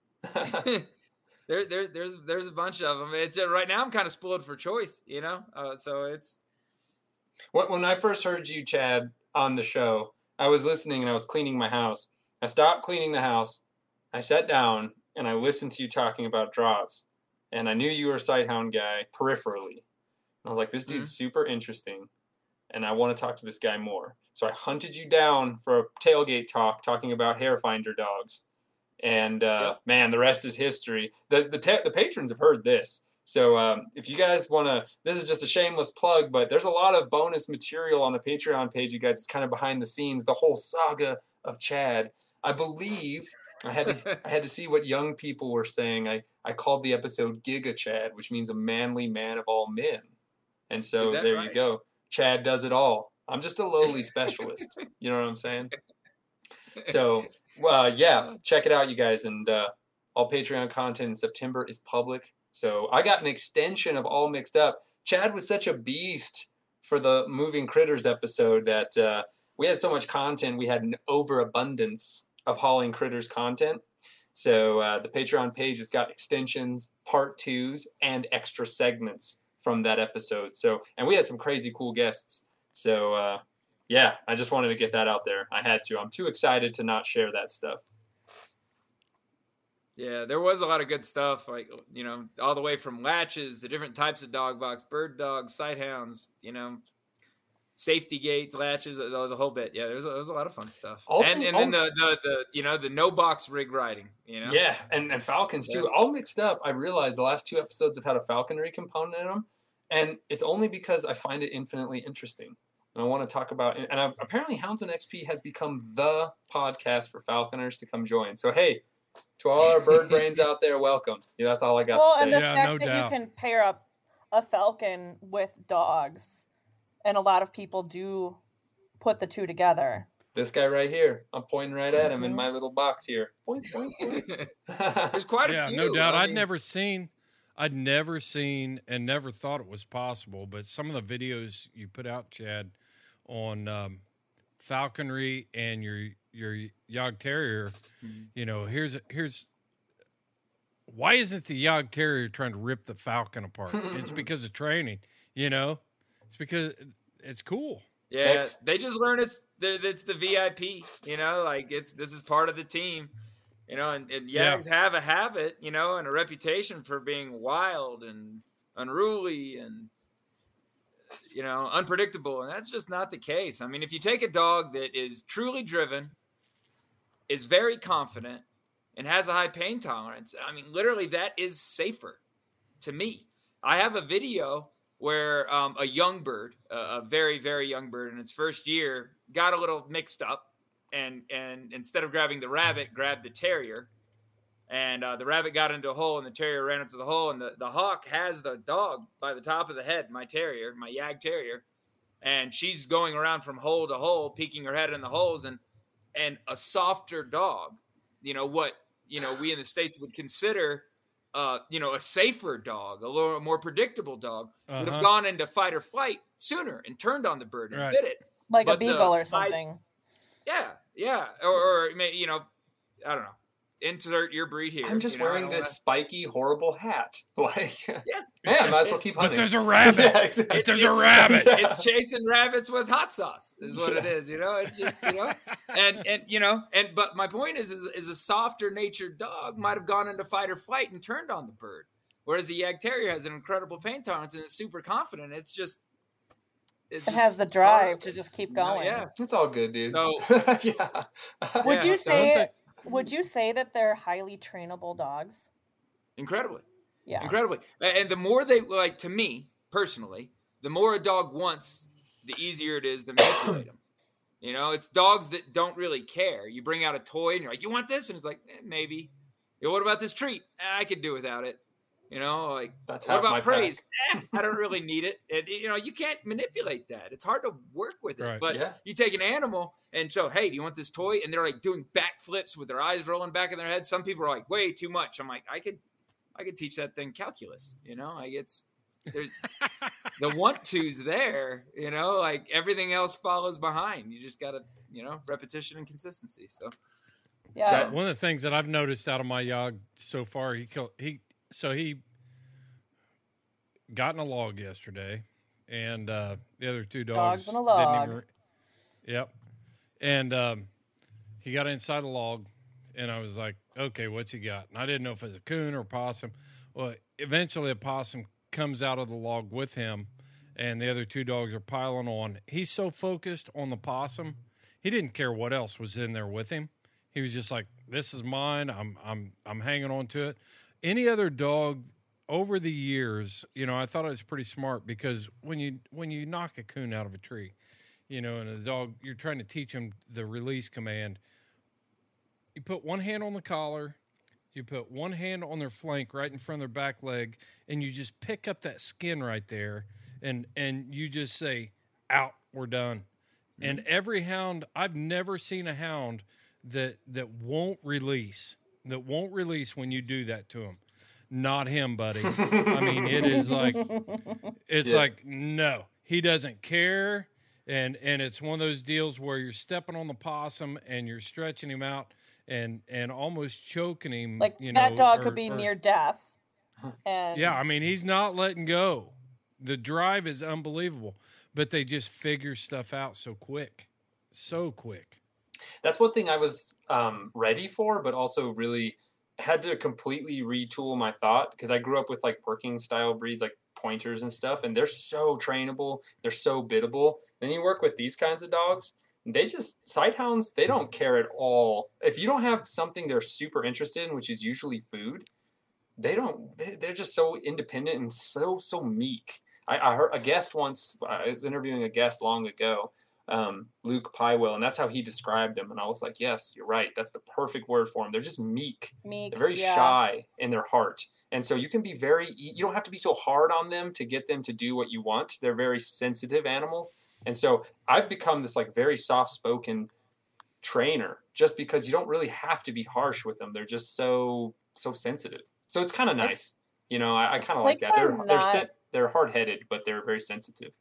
There's a bunch of them. It's right now I'm kind of spoiled for choice, so it's. When I first heard you, Chad, on the show, I was listening and I was cleaning my house. I stopped cleaning the house. I sat down and I listened to you talking about draughts. And I knew you were a Sighthound guy peripherally. And I was like, this dude's super interesting. And I want to talk to this guy more. So I hunted you down for a tailgate talk talking about hair finder dogs. And man, the rest is history. The patrons have heard this. So if you guys want to, this is just a shameless plug, but there's a lot of bonus material on the Patreon page, you guys. It's kind of behind the scenes, the whole saga of Chad. I believe I had to see what young people were saying. I called the episode Giga Chad, which means a manly man of all men. And so there right? You go. Chad does it all. I'm just a lowly specialist. You know what I'm saying? So, check it out, you guys. And all Patreon content in September is public. So I got an extension of All Mixed Up. Chad was such a beast for the Moving Critters episode that we had so much content. We had an overabundance of Hauling Critters content. So the Patreon page has got extensions, part 2s, and extra segments from that episode. So, and we had some crazy cool guests. So yeah, I just wanted to get that out there. I had to. I'm too excited to not share that stuff. Yeah, there was a lot of good stuff, like, you know, all the way from latches, the different types of dog box, bird dogs, sight hounds, you know, safety gates, latches, the whole bit. Yeah, there was a lot of fun stuff. And then the you know, the no box rig riding, you know. Yeah, and falcons too. Yeah. All Mixed Up, I realized the last 2 episodes have had a falconry component in them, and it's only because I find it infinitely interesting. And I want to talk about, and apparently Houndsman XP has become the podcast for falconers to come join. So hey, to all our bird brains out there, welcome. Yeah, that's all I got to say. And the fact that you can pair up a falcon with dogs, and a lot of people do put the 2 together. This guy right here, I'm pointing right at him in my little box here. Point, point, point. There's quite a few. No doubt. I'd never seen and never thought it was possible, but some of the videos you put out, Chad, on falconry and your Yog Terrier, you know, here's why isn't the Yog Terrier trying to rip the falcon apart? It's because of training, you know. It's because it's cool. Yeah, they just learn it's the VIP, you know, like this is part of the team, you know, and Yags have a habit, you know, and a reputation for being wild and unruly and, you know, unpredictable, and that's just not the case. I mean, if you take a dog that is truly driven, is very confident, and has a high pain tolerance, I mean, literally that is safer to me. I have a video where a young bird, a very, very young bird in its first year, got a little mixed up and instead of grabbing the rabbit, grabbed the terrier. And the rabbit got into a hole and the terrier ran up to the hole. And the hawk has the dog by the top of the head, my terrier, my Yag Terrier. And she's going around from hole to hole, peeking her head in the holes. And a softer dog, you know, what, you know, we in the States would consider you know, a safer dog, a little more predictable dog, would have gone into fight or flight sooner and turned on the bird and bit it. Like a beagle or something. Yeah. Or, you know, I don't know. Insert your breed here. I'm just wearing this spiky, horrible hat. Like, yeah, I might as well keep hunting. But there's a rabbit. Yeah, exactly. There's a rabbit. It's chasing rabbits with hot sauce is what it is, you know? It's just, you know, and you know, but my point is a softer natured dog might have gone into fight or flight and turned on the bird. Whereas the Yag Terrier has an incredible pain tolerance and is super confident. It has the drive to just keep going. Yeah. It's all good, dude. So, yeah. Would you say that they're highly trainable dogs? Incredibly. Yeah. Incredibly. And the more they, like, to me, personally, the more a dog wants, the easier it is to manipulate them. You know, it's dogs that don't really care. You bring out a toy and you're like, you want this? And it's like, maybe. You know, what about this treat? I could do without it. You know, like, that's what about praise? I don't really need it. And, you know, you can't manipulate that. It's hard to work with it. Right. But you take an animal and so, hey, do you want this toy? And they're like doing backflips with their eyes rolling back in their head. Some people are like, way too much. I'm like, I could teach that thing calculus. You know, like there's the want to's there. You know, like everything else follows behind. You just got to, you know, repetition and consistency. So, yeah. One of the things that I've noticed out of my Yog so far, he got in a log yesterday, and the other 2 dogs in a log. didn't even. Yep, and he got inside a log, and I was like, "Okay, what's he got?" And I didn't know if it was a coon or a possum. Well, eventually, a possum comes out of the log with him, and the other 2 dogs are piling on. He's so focused on the possum, he didn't care what else was in there with him. He was just like, "This is mine. I'm hanging on to it." Any other dog over the years, you know, I thought it was pretty smart because when you knock a coon out of a tree, you know, and a dog, you're trying to teach him the release command. You put one hand on the collar, you put one hand on their flank right in front of their back leg, and you just pick up that skin right there, and you just say, "Out, we're done." Mm-hmm. And every hound, I've never seen a hound that won't release when you do that to them. not him, buddy. I mean, it is like, it's like, no, he doesn't care. And it's one of those deals where you're stepping on the possum and you're stretching him out and almost choking him. Like that dog could be near death. And yeah, I mean, he's not letting go. The drive is unbelievable, but they just figure stuff out so quick. That's one thing I was ready for, but also really had to completely retool my thought because I grew up with like working style breeds like pointers and stuff, and they're so trainable, they're so biddable. Then you work with these kinds of dogs, they just, sighthounds, they don't care at all. If you don't have something they're super interested in, which is usually food, they're just so independent and so meek. I heard a guest once, I was interviewing a guest long ago, Luke Pywell, and that's how he described them. And I was like, yes, you're right. That's the perfect word for them. They're just meek. They're very shy in their heart. And so you can be you don't have to be so hard on them to get them to do what you want. They're very sensitive animals. And so I've become this like very soft-spoken trainer just because you don't really have to be harsh with them. They're just so sensitive. So it's kind of nice. You know, I kind of like that. They're hard-headed, but they're very sensitive.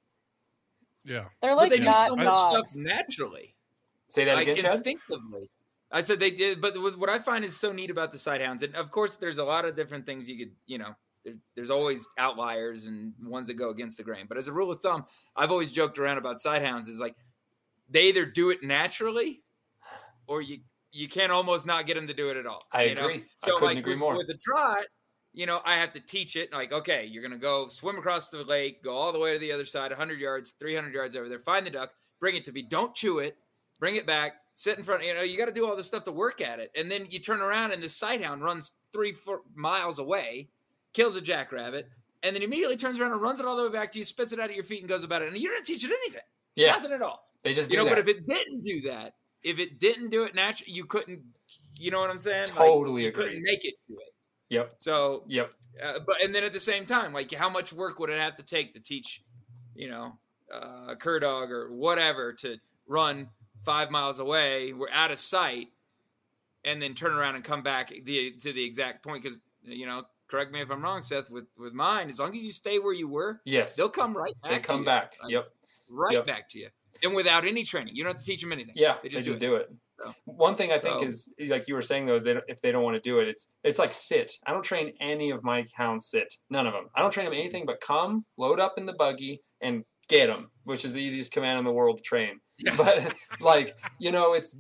Yeah. They're like, but they do so much stuff naturally. Say that again, Chad? Instinctively. I said they did, but what I find is so neat about the sighthounds, and of course there's a lot of different things you could, you know, there's always outliers and ones that go against the grain. But as a rule of thumb, I've always joked around about sighthounds is like, they either do it naturally or you can't almost not get them to do it at all. I agree. So I couldn't agree more. With the trot, you know, I have to teach it like, okay, you're going to go swim across the lake, go all the way to the other side, 100 yards, 300 yards over there, find the duck, bring it to me. Don't chew it, bring it back, sit in front. You know, you got to do all this stuff to work at it. And then you turn around and the sighthound runs 3-4 miles away, kills a jackrabbit, and then immediately turns around and runs it all the way back to you, spits it out of your feet and goes about it. And you didn't teach it anything. Yeah. Nothing at all. They just do that. But if it didn't do that, if it didn't do it naturally, you couldn't, you know what I'm saying? Totally you agree. couldn't make it do it. Yep. So, but and then at the same time, like how much work would it have to take to teach, you know, a cur dog or whatever to run 5 miles away, we're out of sight, and then turn around and come back to the exact point? Because, you know, correct me if I'm wrong, Seth, with mine, as long as you stay where you were, yes, they'll come right back. They come back. Right back to you. And without any training, you don't have to teach them anything. Yeah, they just do it. So, one thing I think is like you were saying though, is if they don't want to do it, it's like sit. I don't train any of my hounds sit. None of them. I don't train them anything but come, load up in the buggy, and get them, which is the easiest command in the world to train. Yeah. But like, you know, it's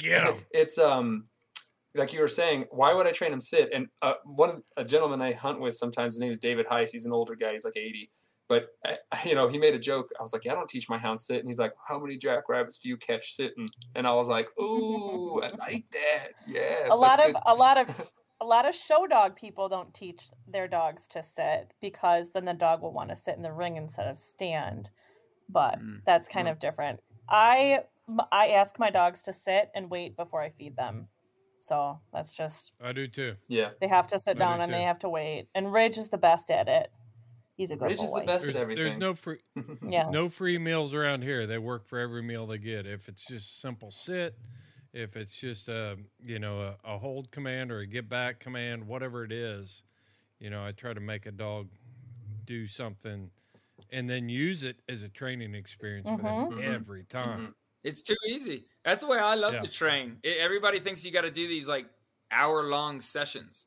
like you were saying, why would I train them sit? And a gentleman I hunt with sometimes, his name is David Heiss. He's an older guy. He's like 80. But, you know, he made a joke. I was like, yeah, I don't teach my hounds sit. And he's like, how many jackrabbits do you catch sitting? And I was like, ooh, I like that. Yeah. A lot of show dog people don't teach their dogs to sit because then the dog will want to sit in the ring instead of stand. But that's kind of different. I ask my dogs to sit and wait before I feed them. So that's just... I do too. Yeah. They have to sit down and they have to wait. And Ridge is the best at it. He's a good boy. Ridge is the best at everything. There's no free meals around here. They work for every meal they get. If it's just simple sit, if it's just a hold command or a get back command, whatever it is, you know, I try to make a dog do something and then use it as a training experience for them every time. Mm-hmm. It's too easy. That's the way I love to train. Everybody thinks you got to do these like hour-long sessions.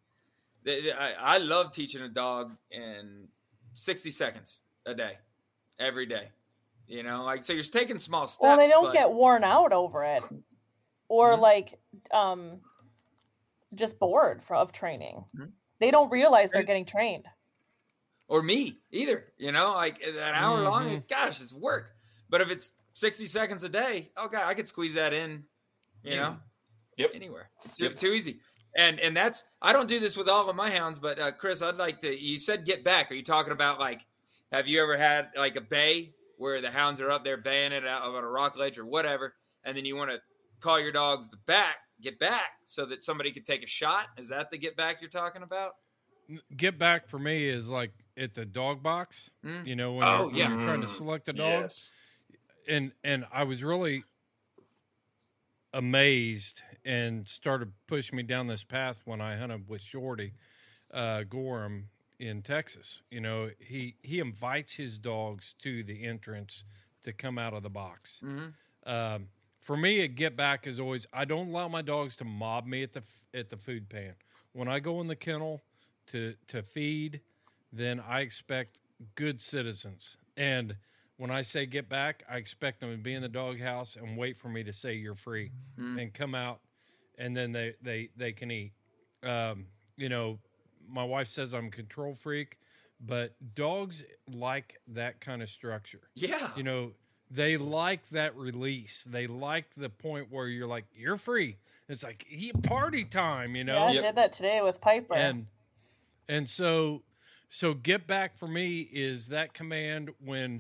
I love teaching a dog in 60 seconds a day, every day. You know, like, so you're taking small steps. Well, they don't get worn out over it or just bored of training. Mm-hmm. They don't realize they're getting trained. Or me either, you know, like an hour long, it's work. But if it's 60 seconds a day, okay, I could squeeze that in, you know, anywhere. It's too easy. And that's, I don't do this with all of my hounds, but Chris, I'd like to, you said get back. Are you talking about like, have you ever had like a bay where the hounds are up there baying it out on a rock ledge or whatever, and then you want to call your dogs to get back so that somebody could take a shot? Is that the get back you're talking about? Get back for me is like it's a dog box, you know, when you're trying to select a dog. Yes. And I was really amazed and started pushing me down this path when I hunted with Shorty. Gorham in Texas. You know, he invites his dogs to the entrance to come out of the box. Mm-hmm. For me, a get back is always, I don't allow my dogs to mob me at the food pan. When I go in the kennel to feed, then I expect good citizens. And when I say get back, I expect them to be in the doghouse and wait for me to say you're free and come out, and then they can eat. You know, my wife says I'm a control freak, but dogs like that kind of structure. Yeah. You know, they like that release. They like the point where you're like, you're free. It's like party time, you know? Yeah, I did that today with Piper. And so get back for me is that command when,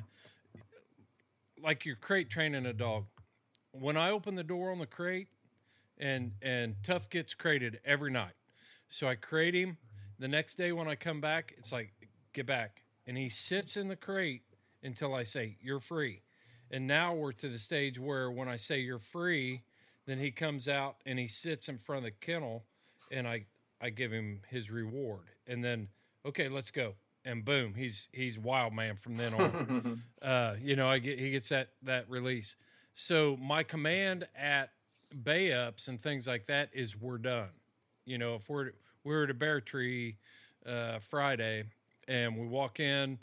like you're crate training a dog. When I open the door on the crate and Tough gets crated every night. So I crate him. The next day when I come back, it's like, get back. And he sits in the crate until I say, you're free. And now we're to the stage where when I say you're free, then he comes out and he sits in front of the kennel and I give him his reward. And then, okay, let's go. And boom, he's wild man from then on. You know, he gets that release. So my command at bay ups and things like that is we're done. You know, if we're at a bear tree Friday and we walk in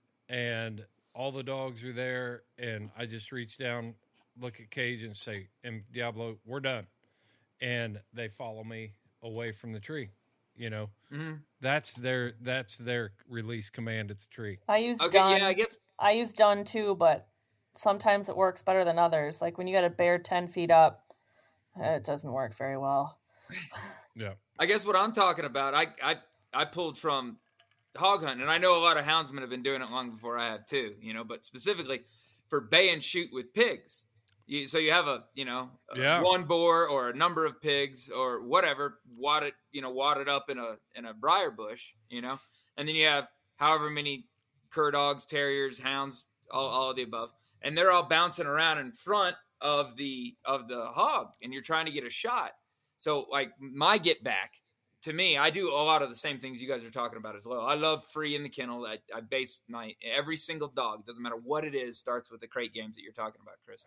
and all the dogs are there, and I just reach down, look at Cage, and say, and Diablo, we're done. And they follow me away from the tree. You know, that's their release command at the tree. I use done. Yeah, I use done too, but sometimes it works better than others. Like when you got a bear 10 feet up, it doesn't work very well. Yeah, I guess what I'm talking about, I pulled from hog hunting, and I know a lot of houndsmen have been doing it long before I have too, you know, but specifically for bay and shoot with pigs. So you have one boar or a number of pigs or whatever, wadded up in a briar bush, you know, and then you have however many cur dogs, terriers, hounds, all of the above, and they're all bouncing around in front of the hog, and you're trying to get a shot. So like my get back, to me, I do a lot of the same things you guys are talking about as well. I love free in the kennel. I base every single dog, doesn't matter what it is, starts with the crate games that you're talking about, Chris.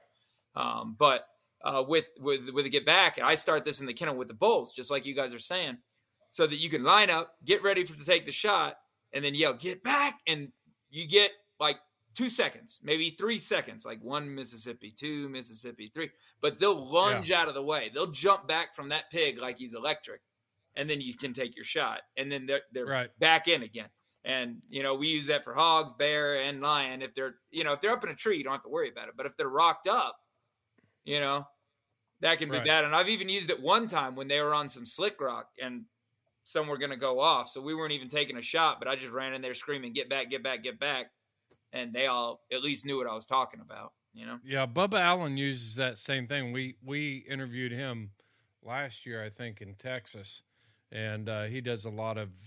But with the get back, I start this in the kennel with the bulls, just like you guys are saying, so that you can line up, get ready to take the shot, and then yell, get back. And you get like 2 seconds, maybe 3 seconds, like 1 Mississippi, 2 Mississippi, 3, but they'll lunge out of the way. They'll jump back from that pig like he's electric. And then you can take your shot, and then they're back in again. And, you know, we use that for hogs, bear, and lion. If they're up in a tree, you don't have to worry about it. But if they're rocked up, you know, that can be bad. And I've even used it one time when they were on some slick rock and some were going to go off. So we weren't even taking a shot, but I just ran in there screaming, get back, get back, get back. And they all at least knew what I was talking about, you know? Yeah, Bubba Allen uses that same thing. We interviewed him last year, I think, in Texas. And he does a lot of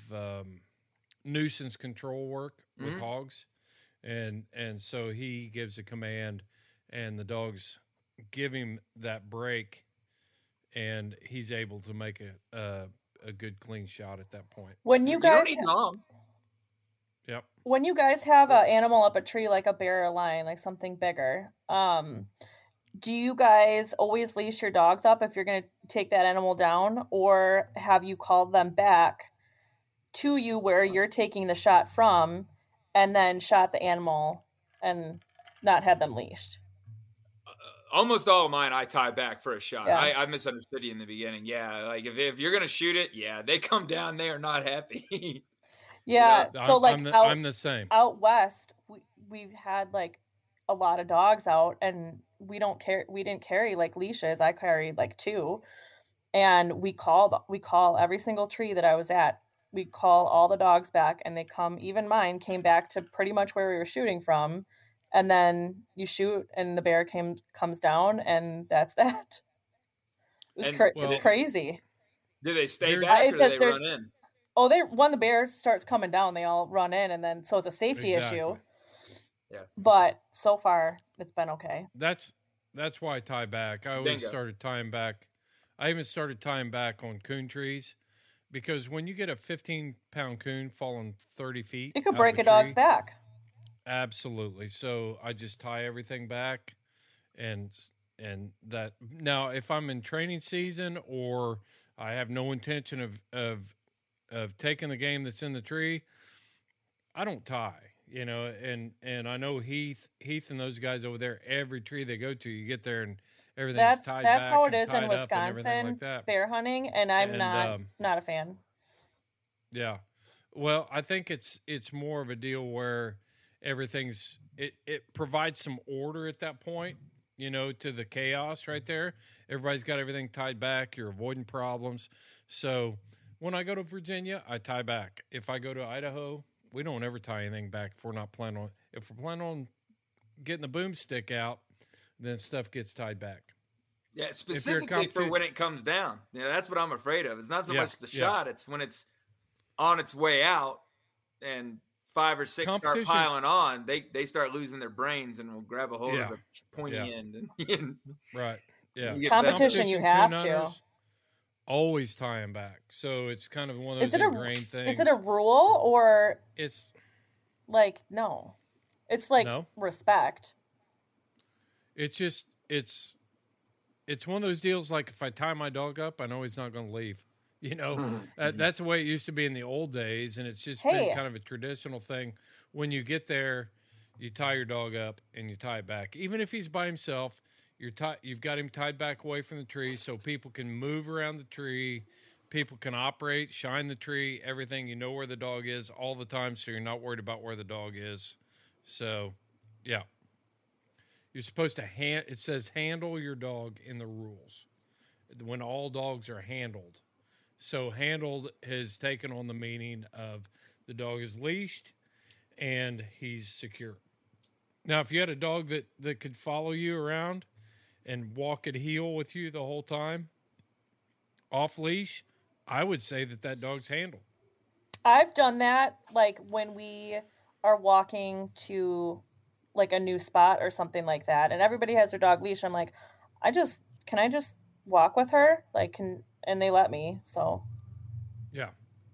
nuisance control work with hogs. And so he gives a command, and the dogs give him that break, and he's able to make a good, clean shot at that point. When you guys Yep. When you guys have an animal up a tree like a bear or a lion, like something bigger, do you guys always leash your dogs up if you're going to take that animal down, or have you called them back to you where you're taking the shot from and then shot the animal and not had them leashed? Almost all of mine I tie back for a shot. Yeah. I misunderstood you in the beginning. Yeah, like if you're going to shoot it, they come down, they are not happy. Yeah, so like I'm the same. Out west, we've had like a lot of dogs out, and we didn't carry like leashes. I carried like 2, and we call every single tree that I was at. We call all the dogs back, and they come. Even mine came back to pretty much where we were shooting from, and then you shoot, and the bear comes down, and that's that. It's crazy. Do they stay back or do they run in? Oh, when the bear starts coming down, they all run in, and then so it's a safety issue. Yeah. But so far, it's been okay. That's why I tie back. I always started tying back. I even started tying back on coon trees because when you get a 15-pound coon falling 30 feet, It could out break of a dog's tree, back. Absolutely. So I just tie everything back, and that. Now, if I'm in training season or I have no intention of taking the game that's in the tree, I don't tie. You know, and I know Heath and those guys over there. Every tree they go to, you get there and everything's tied back. That's how it and is in tied up and everything Wisconsin like that. bear hunting, and I'm And, not a fan. Yeah. Well, I think it's more of a deal where everything's it provides some order at that point, you know, to the chaos right there. Everybody's got everything tied back. You're avoiding problems. So when I go to Virginia, I tie back. If I go to Idaho, we don't ever tie anything back if we're not planning on. If we're planning on getting the boomstick out, then stuff gets tied back. Yeah, specifically for when it comes down. Yeah, that's what I'm afraid of. It's not so much the shot; it's when it's on its way out, and 5 or 6 start piling on. They start losing their brains and will grab a hold of the pointy end. And right. Yeah. Competition, you have to. Always tie them back. So it's kind of one of those ingrained things. Is it a rule or it's like no? It's like respect. It's just it's one of those deals like if I tie my dog up, I know he's not going to leave. You know, that's the way it used to be in the old days, and it's just been kind of a traditional thing. When you get there, you tie your dog up and you tie it back. Even if he's by himself, you've got him tied back away from the tree so people can move around the tree, people can operate, shine the tree, everything. You know where the dog is all the time, so you're not worried about where the dog is. So, yeah. You're supposed to it says handle your dog in the rules when all dogs are handled. So handled has taken on the meaning of the dog is leashed and he's secure. Now, if you had a dog that could follow you around and walk at heel with you the whole time, off leash, I would say that dog's handled. I've done that, like when we are walking to like a new spot or something like that, and everybody has their dog leash. I'm like, can I just walk with her? Like, and they let me. So. Yeah.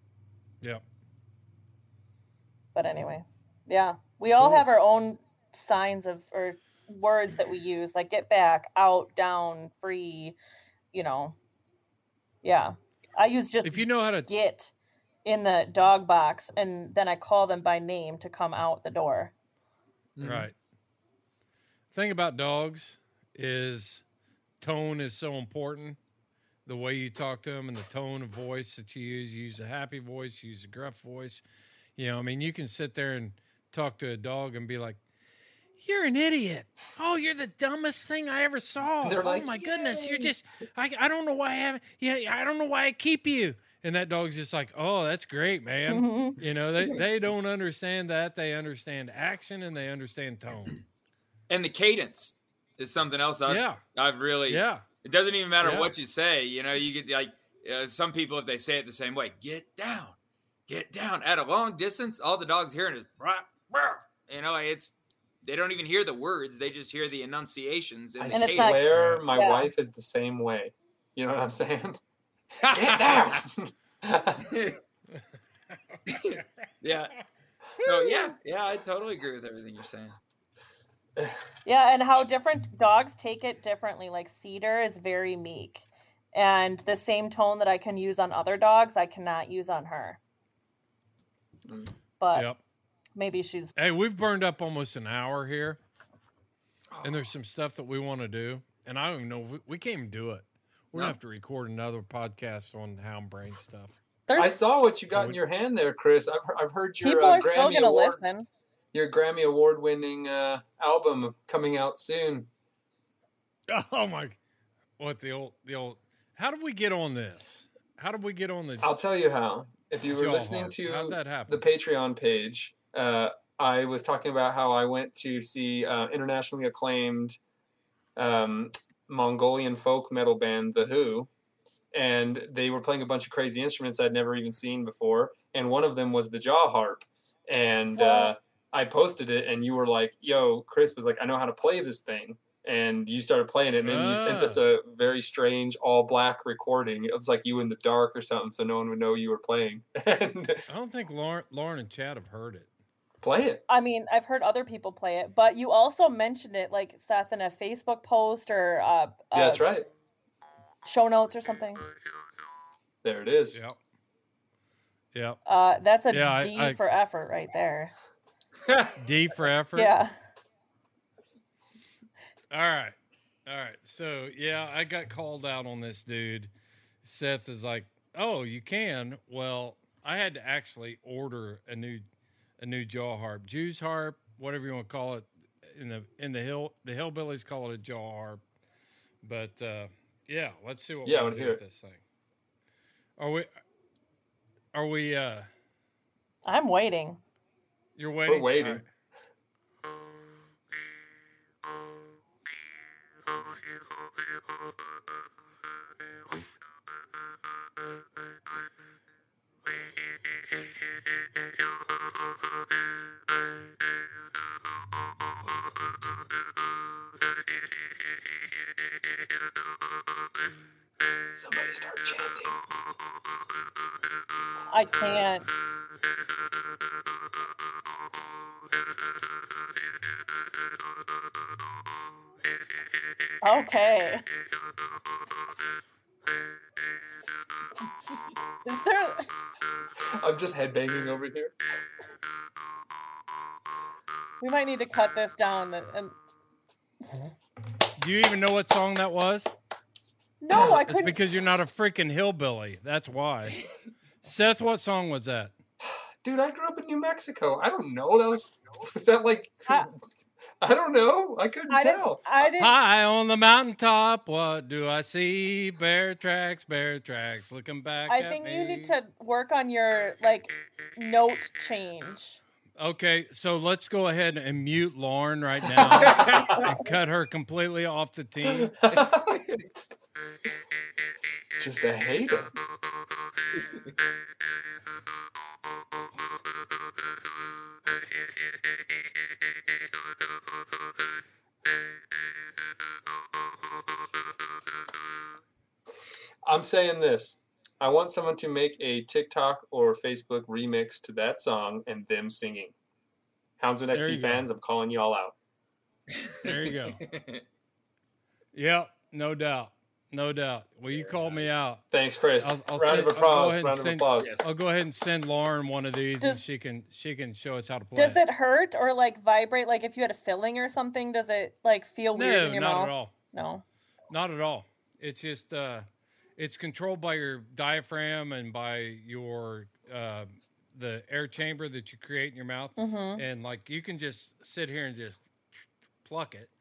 But anyway, yeah, we all have our own signs or words that we use, like get back, out, down, free, you know. Yeah. I use just if you know how to get in the dog box, and then I call them by name to come out the door. Right. The thing about dogs is tone is so important. The way you talk to them and the tone of voice that you use a happy voice, you use a gruff voice. You know, I mean, you can sit there and talk to a dog and be like, "You're an idiot. Oh, you're the dumbest thing I ever saw. They're like, my goodness, you're just, I don't know why I don't know why I keep you." And that dog's just like, "Oh, that's great, man." Mm-hmm. You know, they don't understand that. They understand action and they understand tone. And the cadence is something else I've really, it doesn't even matter what you say. You know, you get like some people, if they say it the same way, get down. At a long distance, all the dog's hearing is, brah, brah. You know, they don't even hear the words. They just hear the enunciations. I swear my wife is the same way. You know what I'm saying? Get down. Yeah. So, yeah, I totally agree with everything you're saying. Yeah, and how different dogs take it differently. Like Cedar is very meek, and the same tone that I can use on other dogs, I cannot use on her. But maybe she's... Hey, we've burned up almost an hour here, and there's some stuff that we want to do, and I don't even know, we can't even do it. We're going to have to record another podcast on hound brain stuff. I saw what you got in your hand there, Chris. I've heard your people are Grammy still going to listen. Your Grammy Award-winning album coming out soon. Oh my! What the old? How did we get on this? How did we get on the? I'll tell you how. If you were listening to the Patreon page, I was talking about how I went to see internationally acclaimed Mongolian folk metal band The Who, and they were playing a bunch of crazy instruments I'd never even seen before, and one of them was the jaw harp, and I posted it, and you were like, "Yo," Chris was like, "I know how to play this thing," and you started playing it, and then you sent us a very strange all black recording. It was like you in the dark or something, so no one would know you were playing. And I don't think Lauren and Chad have heard it. Play it. I mean, I've heard other people play it, but you also mentioned it, like, Seth, in a Facebook post or yeah, that's right. Show notes or something. There it is. Yep. That's a D for effort right there. D for effort? Yeah. All right. So, yeah, I got called out on this dude. Seth is like, oh, you can? Well, I had to actually order a new jaw harp, Jews harp, whatever you want to call it. In the hillbillies call it a jaw harp. But yeah, let's see what we can do with this thing. Are we? I'm waiting. You're waiting. We're waiting. Right. Somebody start chanting. I can't. Okay. Is there... I'm just headbanging over here. We might need to cut this down. And... Do you even know what song that was? No, I couldn't. It's because you're not a freaking hillbilly. That's why. Seth, what song was that? Dude, I grew up in New Mexico. I don't know. Was that like... I don't know. I couldn't tell. I didn't. High on the mountaintop, what do I see? Bear tracks, looking back at me. I think you need to work on your, like, note change. Okay, so let's go ahead and mute Lauren right now and cut her completely off the team. Just a hater. I'm saying this. I want someone to make a TikTok or Facebook remix to that song and them singing. Houndsman XP fans, I'm calling you all out. There you go. Yep, no doubt. No doubt. Well, you called me out. Thanks, Chris. Round of applause. I'll go ahead and send Lauren one of these, and she can show us how to play. Does it hurt or like vibrate? Like if you had a filling or something, does it like feel weird in your mouth? No, not at all. No, not at all. It's just it's controlled by your diaphragm and by your the air chamber that you create in your mouth, and like you can just sit here and just pluck it.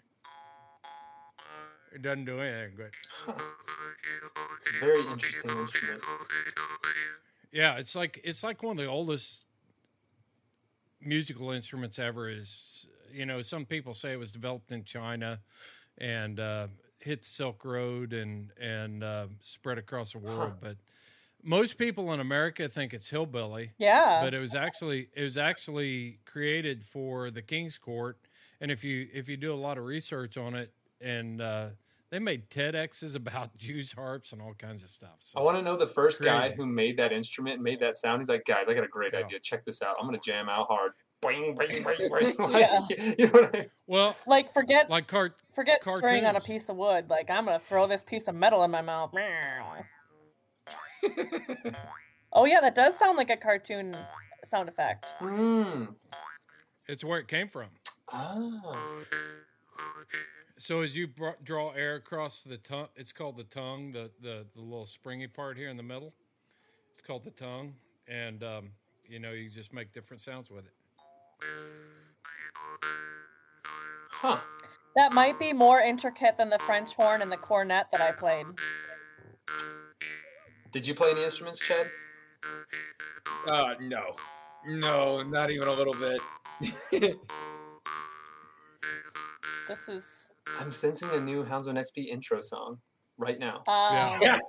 It doesn't do anything good. It's a very interesting instrument. Yeah, it's like one of the oldest musical instruments ever. Is some people say it was developed in China and hit the Silk Road and spread across the world. But most people in America think it's hillbilly. Yeah, but it was actually created for the King's Court. And if you do a lot of research on it. And they made TEDx's about Jews harps and all kinds of stuff. So I want to know the first guy who made that instrument and made that sound. He's like, guys, I got a great idea. Check this out. I'm going to jam out hard. Bang, bang, bang, bang. Yeah. You know what I mean? Well, like forget cartoons. string on a piece of wood. Like I'm going to throw this piece of metal in my mouth. Oh yeah, that does sound like a cartoon sound effect. It's where it came from. Oh. So as you draw air across the tongue, it's called the tongue, the little springy part here in the middle. It's called the tongue, and you just make different sounds with it. Huh. That might be more intricate than the French horn and the cornet that I played. Did you play any instruments, Chad? No, not even a little bit. This is. I'm sensing a new Houndsman XP intro song right now. Yeah.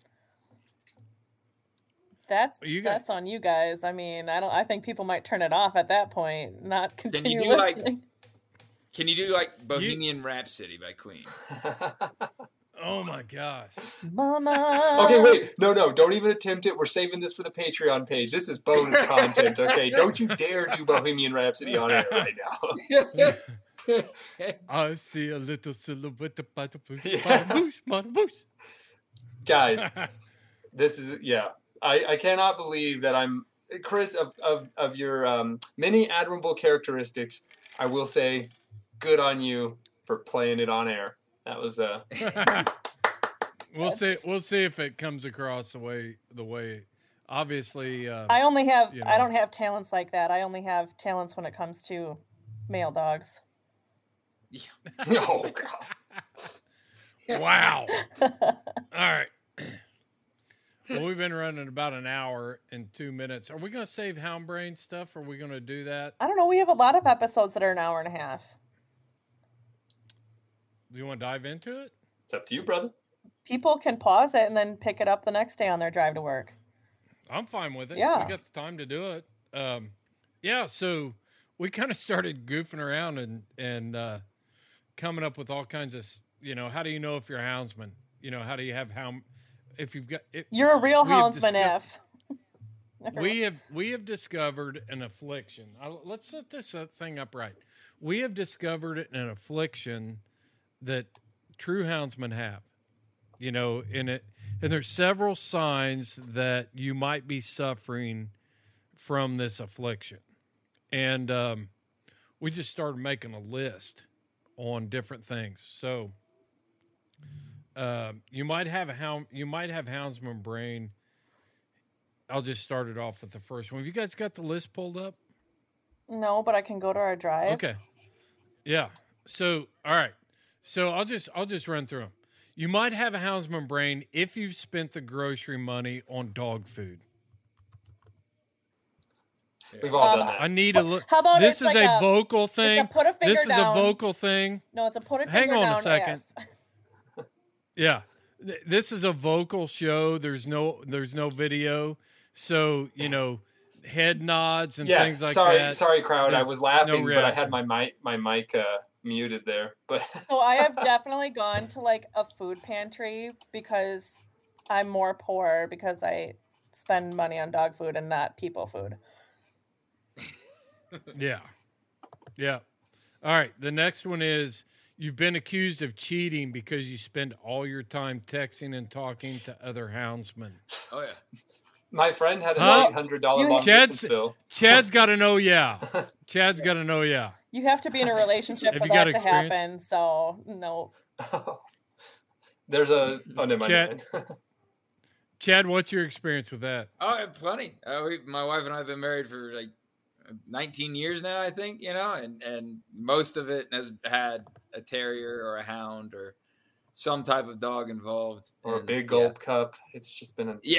That's on you guys. I mean, I think people might turn it off at that point, not continue listening. Can you do like Bohemian Rhapsody by Queen? Oh my gosh. Mama. Okay, wait. No, don't even attempt it. We're saving this for the Patreon page. This is bonus content, okay? Don't you dare do Bohemian Rhapsody on air right now. I see a little silhouette by the bush. Yeah. By the bush. Guys, this is, I cannot believe that I'm, Chris, of your many admirable characteristics, I will say, good on you for playing it on air. That was We'll see if it comes across the way. Obviously, I only have. you know. I don't have talents like that. I only have talents when it comes to male dogs. Oh God! Wow. All right. Well, we've been running about an hour and 2 minutes. Are we going to save Hound Brain stuff? Or are we going to do that? I don't know. We have a lot of episodes that are an hour and a half. Do you want to dive into it? It's up to you, brother. People can pause it and then pick it up the next day on their drive to work. I'm fine with it. Yeah. We got the time to do it. So we kind of started goofing around and coming up with all kinds of, how do you know if you're a houndsman? How do you have hound? If you've got, You're a real houndsman if. We have discovered an affliction. Let's set this thing up right. We have discovered an affliction that true houndsmen have. And there's several signs that you might be suffering from this affliction. And we just started making a list on different things. So you might have houndsman brain. I'll just start it off with the first one. Have you guys got the list pulled up? No, but I can go to our drive. Okay. Yeah. So, all right. So I'll just run through them. You might have a houndsman brain if you've spent the grocery money on dog food. We've all done that. I need a look. How about this it's is like a vocal thing. It's a put a finger This is down. a vocal thing. No, it's a put a Hang finger on down a second. if. Yeah. This is a vocal show. There's no video. So, head nods and things like that. Sorry, crowd. I was laughing, no but I had reaction. my mic muted there. But So I have definitely gone to like a food pantry because I'm more poor because I spend money on dog food and not people food. Yeah. Yeah. All right. The next one is you've been accused of cheating because you spend all your time texting and talking to other houndsmen. Oh, yeah. my friend had an $800 long distance bill. Chad's got to know, yeah. Chad's got to know, yeah. You have to be in a relationship Have for you got that to experience? happen. So no. There's a... Oh, never mind. Chad, what's your experience with that? Oh, I have plenty. My wife and I have been married for like 19 years now, I think, and most of it has had a terrier or a hound or some type of dog involved. Or a big gulp cup. It's just been a...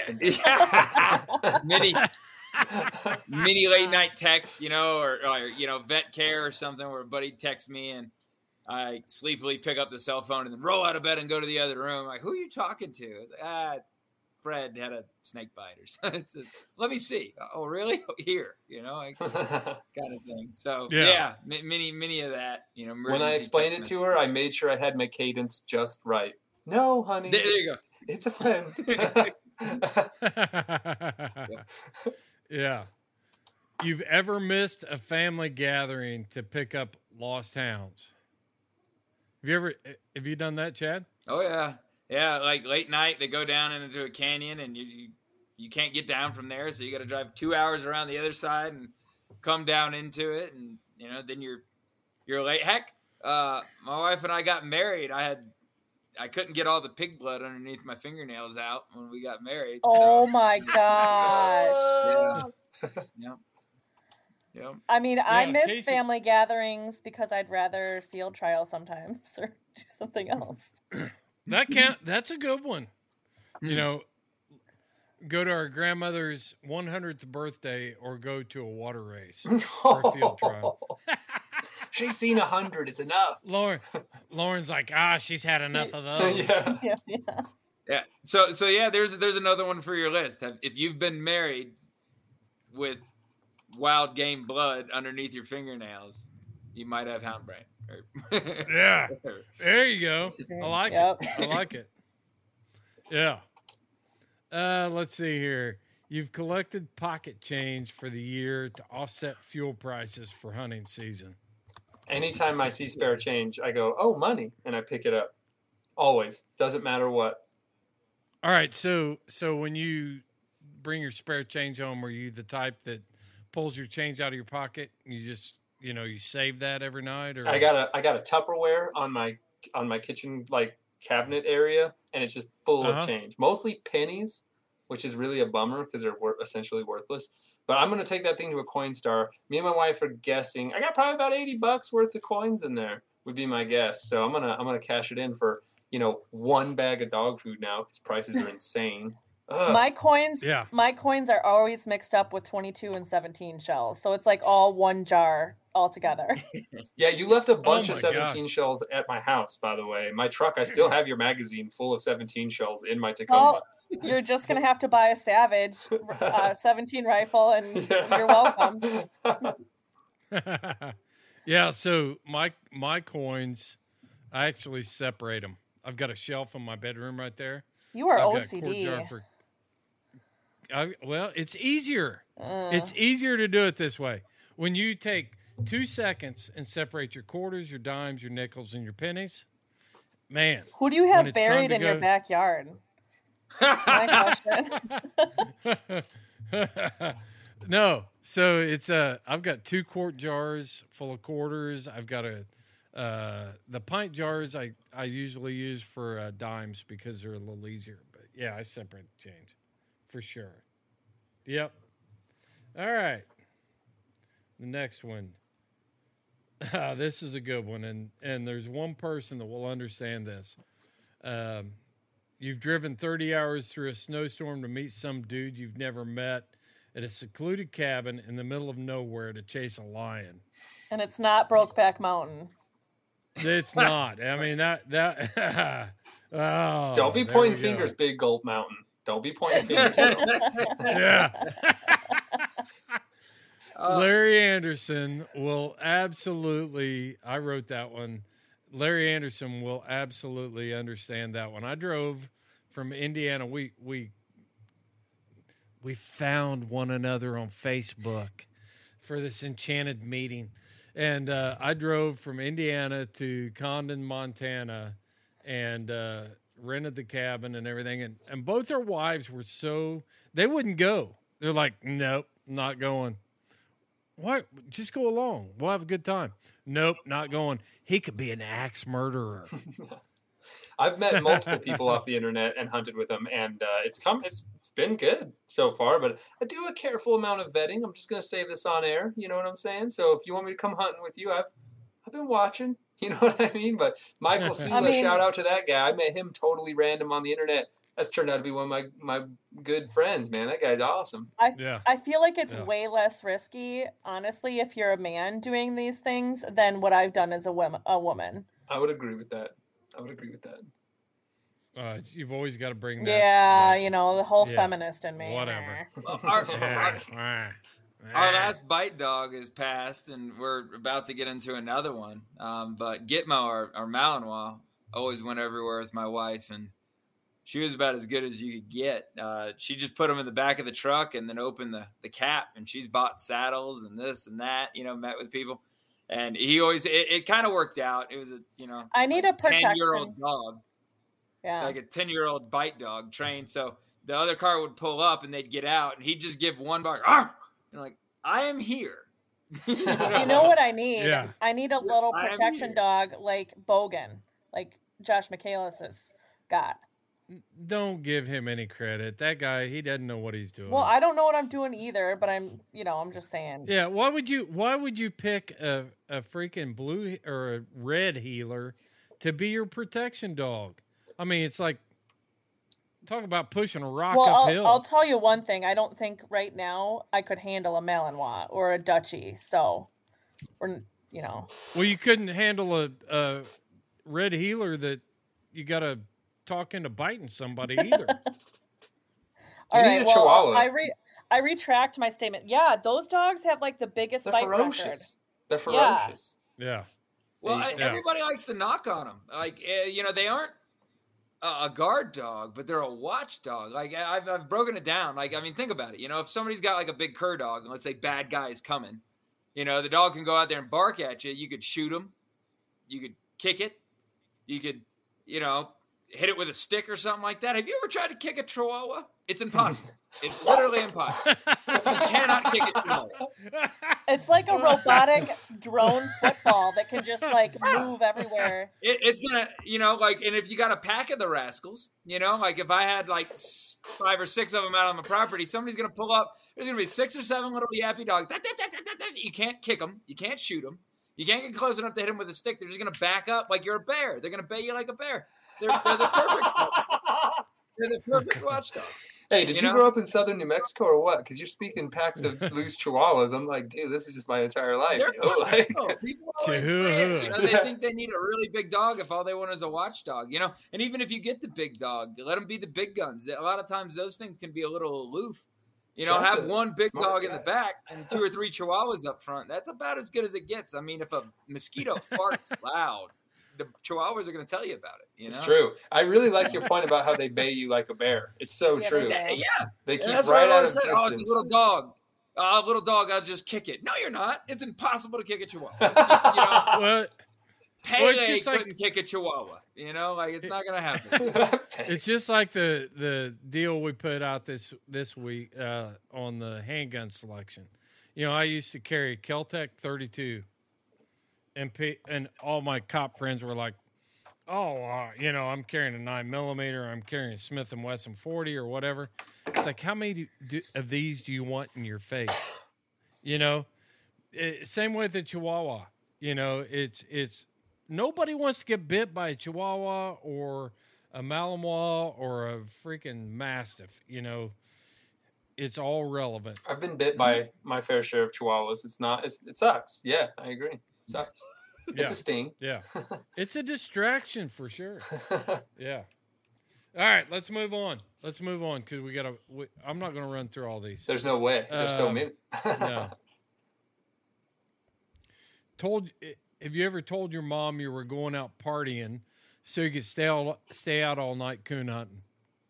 mini late night text, or vet care or something where a buddy texts me and I sleepily pick up the cell phone and then roll out of bed and go to the other room. Like, who are you talking to? Fred had a snake bite or something. Let me see. Oh, really? Here, kind of thing. So yeah, many of that. When I explained it to her, I made sure I had my cadence just right. No, honey. There you go. It's a friend. Yeah. You've ever missed a family gathering to pick up lost hounds? Have you done that, Chad? Oh yeah. Yeah, like late night, they go down into a canyon, and you can't get down from there, so you got to drive 2 hours around the other side and come down into it, and then you're late. Heck, my wife and I got married. I couldn't get all the pig blood underneath my fingernails out when we got married. Oh my gosh! Yeah. I mean, I miss Casey. family gatherings because I'd rather field trial sometimes or do something else. That's a good one. Go to our grandmother's 100th birthday or go to a water race or a field trial. She's seen 100. It's enough. Lauren's like, she's had enough of those. Yeah. So yeah, there's another one for your list. If you've been married with wild game blood underneath your fingernails, you might have hound brain. Yeah. There you go. I like Yep. it. I like it. Yeah. Let's see here. You've collected pocket change for the year to offset fuel prices for hunting season. Anytime I see spare change, I go, oh, money, and I pick it up. Always. Doesn't matter what. All right. So when you bring your spare change home, are you the type that pulls your change out of your pocket and you just, you save that every night? Or I got a Tupperware on my kitchen cabinet area, and it's just full of change. Mostly pennies, which is really a bummer because they're essentially worthless. But I'm gonna take that thing to a Coinstar. Me and my wife are guessing. I got probably about $80 worth of coins in there. Would be my guess. So I'm gonna cash it in for one bag of dog food now because prices are insane. Ugh. My coins are always mixed up with 22 and 17 shells, so it's like all one jar all together. Yeah, you left a bunch of 17 shells at my house, by the way. My truck, I still have your magazine full of 17 shells in my Tacoma. Well, you're just gonna have to buy a Savage 17 rifle, and you're welcome. Yeah, so my coins, I actually separate them. I've got a shelf in my bedroom right there. You are I've got a OCD. quart jar for Well, it's easier. It's easier to do it this way. When you take 2 seconds and separate your quarters, your dimes, your nickels, and your pennies, man. Who do you have buried in your backyard? That's my question. No. So it's I've got 2 quart jars full of quarters. I've got the pint jars I usually use for dimes because they're a little easier. But yeah, I separate the change for sure. Yep. All right. The next one. This is a good one, and there's one person that will understand this. You've driven 30 hours through a snowstorm to meet some dude you've never met at a secluded cabin in the middle of nowhere to chase a lion. And it's not Brokeback Mountain. It's not. I mean, that oh, don't be pointing fingers, Big Gulp Mountain. Don't be pointing fingers. Yeah. Larry Anderson will absolutely, I wrote that one. Larry Anderson will absolutely understand that one. I drove from Indiana. We found one another on Facebook for this enchanted meeting. And I drove from Indiana to Condon, Montana, and rented the cabin and everything. And both our wives were they wouldn't go. They're like, nope, not going. What? Just go along. We'll have a good time. Nope, not going. He could be an axe murderer. I've met multiple people off the internet and hunted with them, and it's been good so far. But I do a careful amount of vetting. I'm just going to say this on air. You know what I'm saying? So if you want me to come hunting with you, I've been watching. You know what I mean? But Michael Sula, shout out to that guy. I met him totally random on the internet. That's turned out to be one of my good friends, man. That guy's awesome. I feel like it's way less risky, honestly, if you're a man doing these things than what I've done as a woman. I would agree with that. You've always got to bring that. Yeah, the whole feminist in me. Whatever. Our last bite dog is passed, and we're about to get into another one. But Gitmo, our Malinois, always went everywhere with my wife, and she was about as good as you could get. She just put them in the back of the truck and then opened the cap, and she's bought saddles and this and that, met with people. And he always, it kind of worked out. It was I need a protection. 10-year-old dog. Yeah. Like a 10-year-old bite dog trained. So the other car would pull up and they'd get out and he'd just give one bark. Arr! And like, I am here. You know what I need? Yeah. I need a little protection dog like Bogan, like Josh Michaelis has got. Don't give him any credit. That guy, he doesn't know what he's doing. Well, I don't know what I'm doing either, but I'm just saying. Yeah, why would you pick a freaking blue or a red heeler to be your protection dog? I mean, it's like, talk about pushing a rock uphill. I'll tell you one thing. I don't think right now I could handle a Malinois or a Dutchie. So, Well, you couldn't handle a red heeler that you got to talk into biting somebody either. All right, need a Chihuahua. I retract my statement. Yeah, those dogs have like the biggest bite record. They're ferocious. Yeah. Well, Yeah. everybody likes to knock on them. Like, they aren't a guard dog, but they're a watchdog. Like, I've broken it down. Like, I mean, think about it. If somebody's got like a big cur dog, and let's say bad guy is coming, the dog can go out there and bark at you. You could shoot him. You could kick it. You could, hit it with a stick or something like that. Have you ever tried to kick a Chihuahua? It's impossible. It's literally impossible. You cannot kick a Chihuahua. It's like a robotic drone football that can just like move everywhere. It's gonna, and if you got a pack of the rascals, like if I had like 5 or 6 of them out on the property, somebody's gonna pull up. There's gonna be 6 or 7 little yappy dogs. You can't kick them. You can't shoot them. You can't get close enough to hit them with a stick. They're just gonna back up like you're a bear. They're gonna bay you like a bear. They're the perfect. They're the perfect watchdog. Hey, did you grow up in southern New Mexico or what? Because you're speaking packs of loose Chihuahuas. I'm like, dude, this is just my entire life. People always say, they think they need a really big dog if all they want is a watchdog. And even if you get the big dog, let them be the big guns. A lot of times those things can be a little aloof. Have one big dog in the back and 2 or 3 Chihuahuas up front. That's about as good as it gets. I mean, if a mosquito farts loud, the Chihuahuas are going to tell you about it. It's true. I really like your point about how they bay you like a bear. It's so true. Yeah. They keep That's right out of distance. distance. Oh, it's a little dog. A little dog, I'll just kick it. No, you're not. It's impossible to kick a Chihuahua. What? Pele couldn't kick a Chihuahua. It's not going to happen. It's just like the deal we put out this week on the handgun selection. I used to carry a Kel-Tec 32. And all my cop friends were like, I'm carrying a 9mm, I'm carrying a Smith & Wesson 40 or whatever. It's like, how many of these do you want in your face? Same with the Chihuahua. It's nobody wants to get bit by a Chihuahua or a Malinois or a freaking Mastiff. It's all relevant. I've been bit by my fair share of Chihuahuas. It sucks. Yeah, I agree. Sucks. It's a sting. Yeah. It's a distraction for sure. Yeah. All right, let's move on. Because I'm not going to run through all these. There's no way. There's so many. No. Have you ever told your mom you were going out partying so you could stay out all night coon hunting?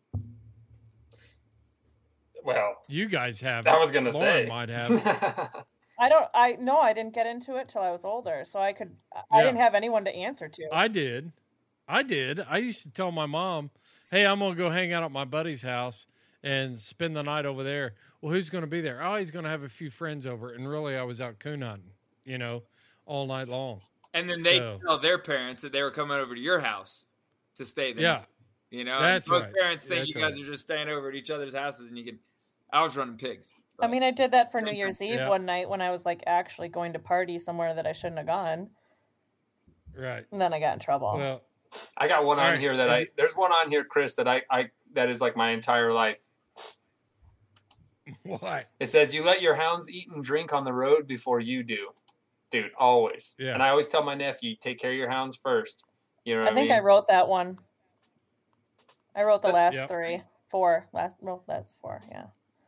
Well, you guys have. I was going to say. Might have. I didn't get into it till I was older, so I didn't have anyone to answer to. I did. I used to tell my mom, hey, I'm going to go hang out at my buddy's house and spend the night over there. Well, who's going to be there? Oh, he's going to have a few friends over. And really, I was out coon hunting, all night long. And then they tell their parents that they were coming over to your house to stay there. Yeah. That's most right. parents think you guys are just staying over at each other's houses and I was running pigs. I mean, I did that for New Year's Eve one night when I was like actually going to party somewhere that I shouldn't have gone. Right. And then I got in trouble. Well, I got one on here there's one on here, Chris, that that is like my entire life. Why? It says you let your hounds eat and drink on the road before you do. Dude, always. Yeah. And I always tell my nephew, take care of your hounds first. You know what I think I wrote that one. I wrote the last 4. That's 4, yeah.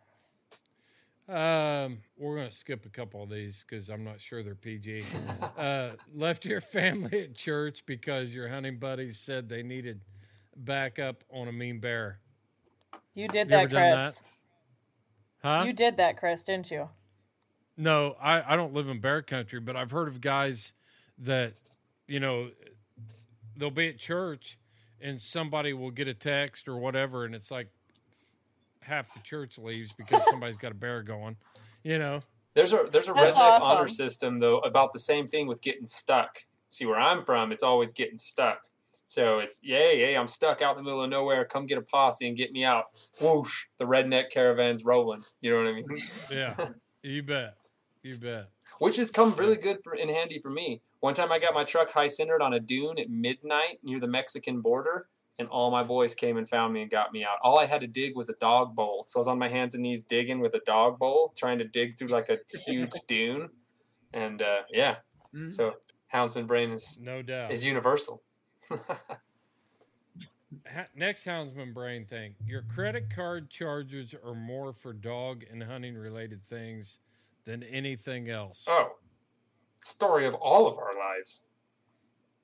We're going to skip a couple of these because I'm not sure they're PG. Left your family at church because your hunting buddies said they needed backup on a mean bear. You did that, Chris. Huh? You did that, Chris, didn't you? No, I don't live in bear country, but I've heard of guys that, they'll be at church and somebody will get a text or whatever, and it's like half the church leaves because somebody's got a bear going, There's a redneck honor system, though, about the same thing with getting stuck. See, where I'm from, it's always getting stuck. So it's, yay, I'm stuck out in the middle of nowhere. Come get a posse and get me out. Whoosh, the redneck caravan's rolling. You know what I mean? Yeah, you bet. Which has come really good in handy for me. One time I got my truck high-centered on a dune at midnight near the Mexican border, and all my boys came and found me and got me out. All I had to dig was a dog bowl. So I was on my hands and knees digging with a dog bowl, trying to dig through like a huge dune. And so houndsman brain is no doubt is universal. Next houndsman brain thing. Your credit card charges are more for dog and hunting related things than anything else. Oh, story of all of our lives.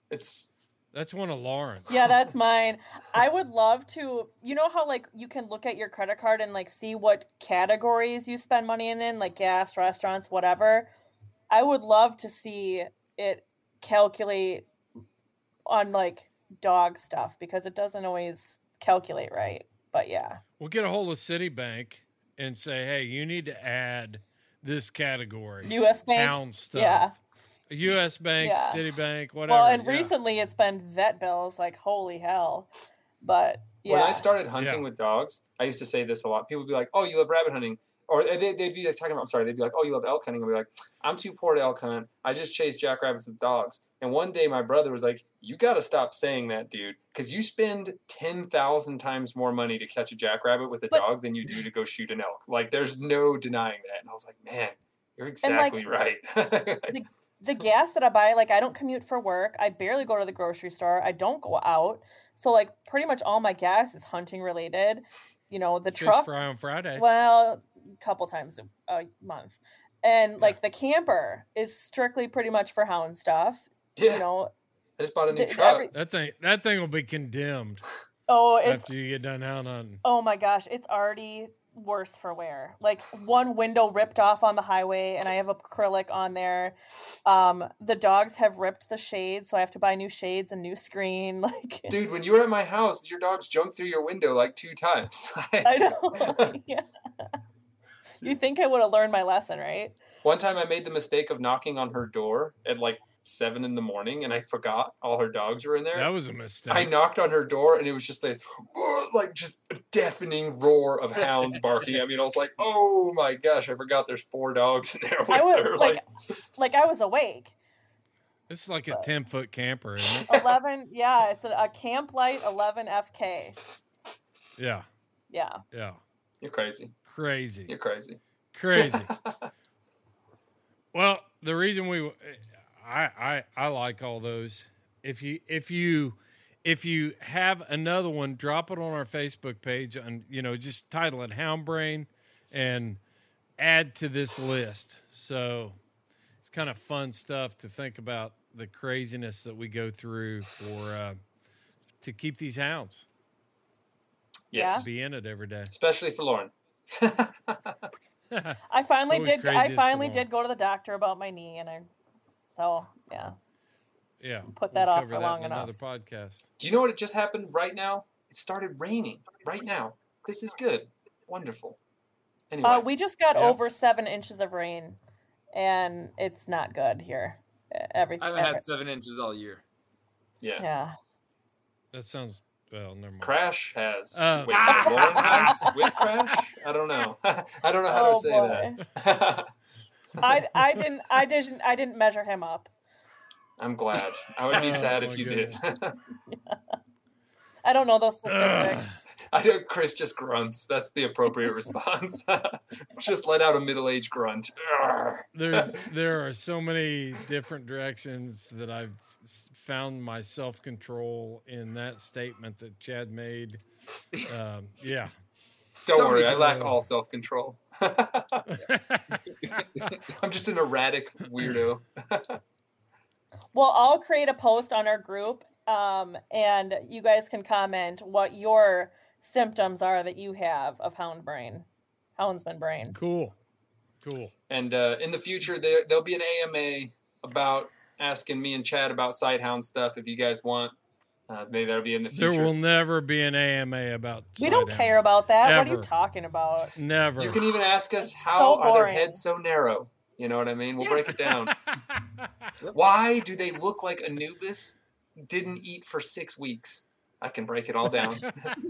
That's one of Lauren's. Yeah, that's mine. I would love to, you know how like you can look at your credit card and like see what categories you spend money in, like gas, restaurants, whatever. I would love to see it calculate on like dog stuff because it doesn't always calculate right. But yeah. We'll get a hold of Citibank and say, hey, you need to add this category. U.S. Bank. Hound stuff. Yeah. U.S. Bank, Yeah. Citibank, whatever. Well, and recently it's been vet bills, like holy hell. But yeah. When I started hunting with dogs, I used to say this a lot. People would be like, "Oh, you love rabbit hunting," or they'd be like talking about. I'm sorry, they'd be like, "Oh, you love elk hunting." I'd be like, "I'm too poor to elk hunt. I just chase jackrabbits with dogs." And one day, my brother was like, "You got to stop saying that, dude, because you spend 10,000 times more money to catch a jackrabbit with a dog than you do to go shoot an elk. Like, there's no denying that." And I was like, "Man, you're exactly right." The gas that I buy, like I don't commute for work. I barely go to the grocery store. I don't go out. So like pretty much all my gas is hunting related. You know, the truck. Fry on Fridays. Well, a couple times a month. And like the camper is strictly pretty much for hound stuff. Yeah. You know, I just bought a new truck. That thing will be condemned. Oh, after you get done hound hunting. Oh my gosh, it's already worse for wear. Like one window ripped off on the highway and I have acrylic on there. The dogs have ripped the shades, so I have to buy new shades and new screen. Like, dude, when you were at my house, your dogs jumped through your window like 2 times. I know. Yeah. You think I would have learned my lesson, right? One time I made the mistake of knocking on her door at like 7 a.m. and I forgot all her dogs were in there. That was a mistake. I knocked on her door and it was just like just a deafening roar of hounds barking at me. And I was like, oh my gosh, I forgot there's 4 dogs in there with her. Like I was awake. It's like a 10-foot camper, isn't it? 11, yeah, it's a Camp Light 11 FK. Yeah. Yeah. Yeah. You're crazy. You're crazy. Well, the reason I like all those. If you have another one, drop it on our Facebook page and just title it Hound Brain and add to this list. So it's kind of fun stuff to think about the craziness that we go through to keep these hounds. Yes. Be in it every day. Especially for Lauren. I finally did go to the doctor about my knee yeah. Put that off for long enough. Another podcast. Do you know what just happened right now? It started raining right now. This is good. Wonderful. Anyway. We just got over 7 inches of rain, and it's not good here. I haven't had 7 inches all year. Yeah. That sounds... Well, never mind. Crash has. Wait, Lauren has with Crash? I don't know. I don't know how to say that. I didn't measure him up. I'm glad. I would be sad if you did. I don't know those statistics. I know Chris just grunts. That's the appropriate response. Just let out a middle-aged grunt. There are so many different directions that I've found my self-control in that statement that Chad made. Yeah. Don't worry, I lack all self-control. I'm just an erratic weirdo. Well, I'll create a post on our group, and you guys can comment what your symptoms are that you have of houndsman brain. Cool. And in the future, there'll be an AMA about asking me and Chad about sighthound stuff if you guys want. Maybe that'll be in the future. There will never be an AMA about We don't care about that. Ever. What are you talking about? Never. You can even ask us how are their heads so narrow? You know what I mean? We'll break it down. Why do they look like Anubis didn't eat for 6 weeks? I can break it all down.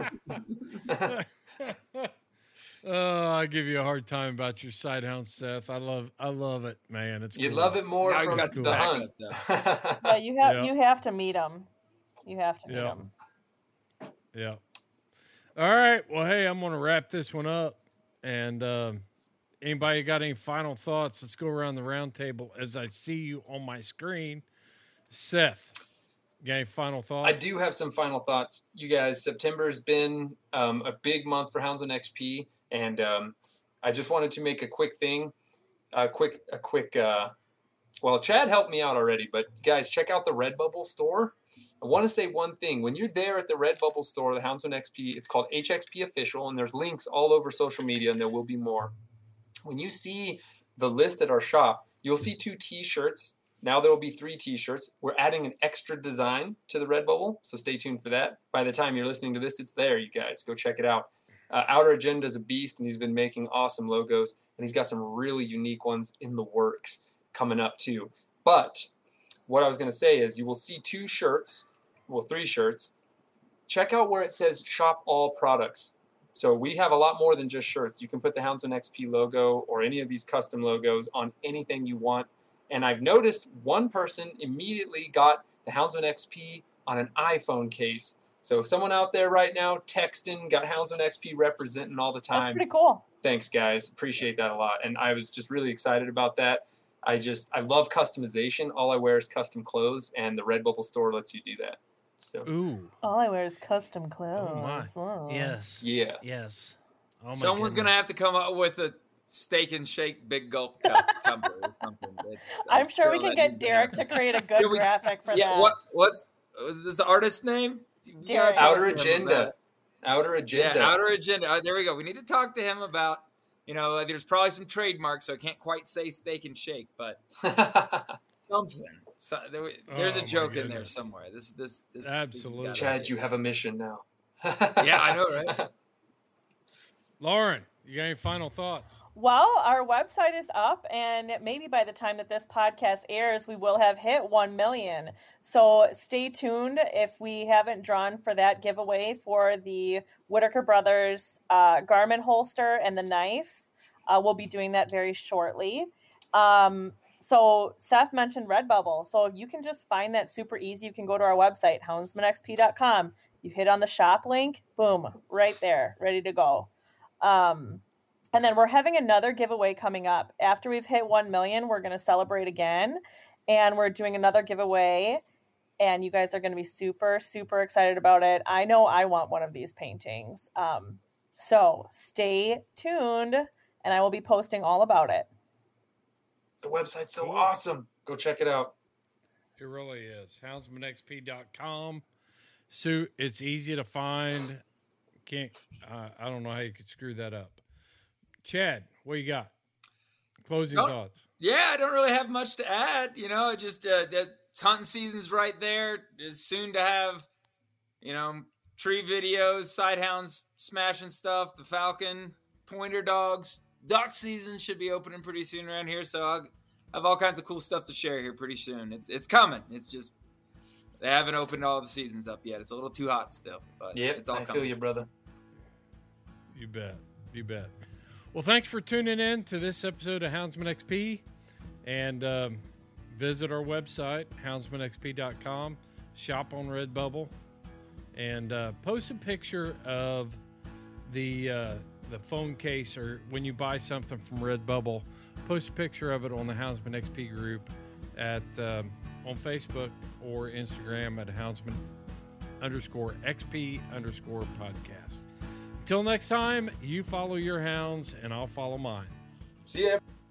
Oh, I give you a hard time about your sighthound, Seth. I love it, man. It's You'd cool. love it more Now from got to the back hunt. up, Yeah, you have to meet them. You have to meet them. Yeah. All right. Well, hey, I'm going to wrap this one up. And anybody got any final thoughts? Let's go around the round table as I see you on my screen. Seth, got any final thoughts? I do have some final thoughts. You guys, September's been a big month for Houndsman XP, and I just wanted to make a quick thing, a quick Well, Chad helped me out already, but guys, check out the Redbubble store. I want to say one thing. When you're there at the Redbubble store, the Houndsman XP, it's called HXP Official, and there's links all over social media, and there will be more. When you see the list at our shop, you'll see 2 T-shirts. Now there will be 3 T-shirts. We're adding an extra design to the Redbubble, so stay tuned for that. By the time you're listening to this, it's there, you guys. Go check it out. Outer Agenda is a beast, and he's been making awesome logos, and he's got some really unique ones in the works coming up too. But what I was going to say is you will see 2 shirts, well, 3 shirts. Check out where it says shop all products. So we have a lot more than just shirts. You can put the Houndsman XP logo or any of these custom logos on anything you want. And I've noticed one person immediately got the Houndsman XP on an iPhone case. So someone out there right now texting, got Houndsman XP representing all the time. That's pretty cool. Thanks, guys. Appreciate that a lot. And I was just really excited about that. I love customization. All I wear is custom clothes, and the Redbubble store lets you do that. So, Ooh. All I wear is custom clothes. Oh my. Oh. Yes. Yeah. Yes. Oh my Someone's going to goodness. have to come up with a Steak and Shake Big Gulp cup tumbler or something. I'm sure we can get Derek to create a good graphic for that. What's the artist's name? Derek. Outer Agenda. Outer Agenda. Yeah, Outer Agenda. There we go. We need to talk to him about, there's probably some trademarks, so I can't quite say Steak and Shake, but something. So, there's a joke in there somewhere. This Absolutely. Chad, you have a mission now. Yeah, I know, right? Lauren, you got any final thoughts? Well, our website is up, and maybe by the time that this podcast airs, we will have hit 1 million. So stay tuned if we haven't drawn for that giveaway for the Whitaker Brothers garment holster and the knife. We'll be doing that very shortly. So Seth mentioned Redbubble. So you can just find that super easy. You can go to our website, houndsmanxp.com. You hit on the shop link, boom, right there, ready to go. And then we're having another giveaway coming up. After we've hit 1 million, we're going to celebrate again. And we're doing another giveaway. And you guys are going to be super, super excited about it. I know I want one of these paintings. So stay tuned, and I will be posting all about it. The website's so awesome. Go check it out. It really is. HoundsmanXP.com. So it's easy to find. I don't know how you could screw that up. Chad, what you got? Closing thoughts. Yeah, I don't really have much to add. That hunting season's right there. It's soon to have, tree videos, sighthounds smashing stuff, the falcon, pointer dogs. Duck season should be opening pretty soon around here, so I'll have all kinds of cool stuff to share here pretty soon. It's coming. It's just they haven't opened all the seasons up yet. It's a little too hot still, but it's all coming. I feel you, brother. You bet. You bet. Well, thanks for tuning in to this episode of Houndsman XP, and visit our website, houndsmanxp.com, shop on Redbubble, and post a picture of the phone case, or when you buy something from Redbubble, post a picture of it on the Houndsman XP group at on Facebook or Instagram at Houndsman_XP_podcast. Until next time, you follow your hounds and I'll follow mine. See ya.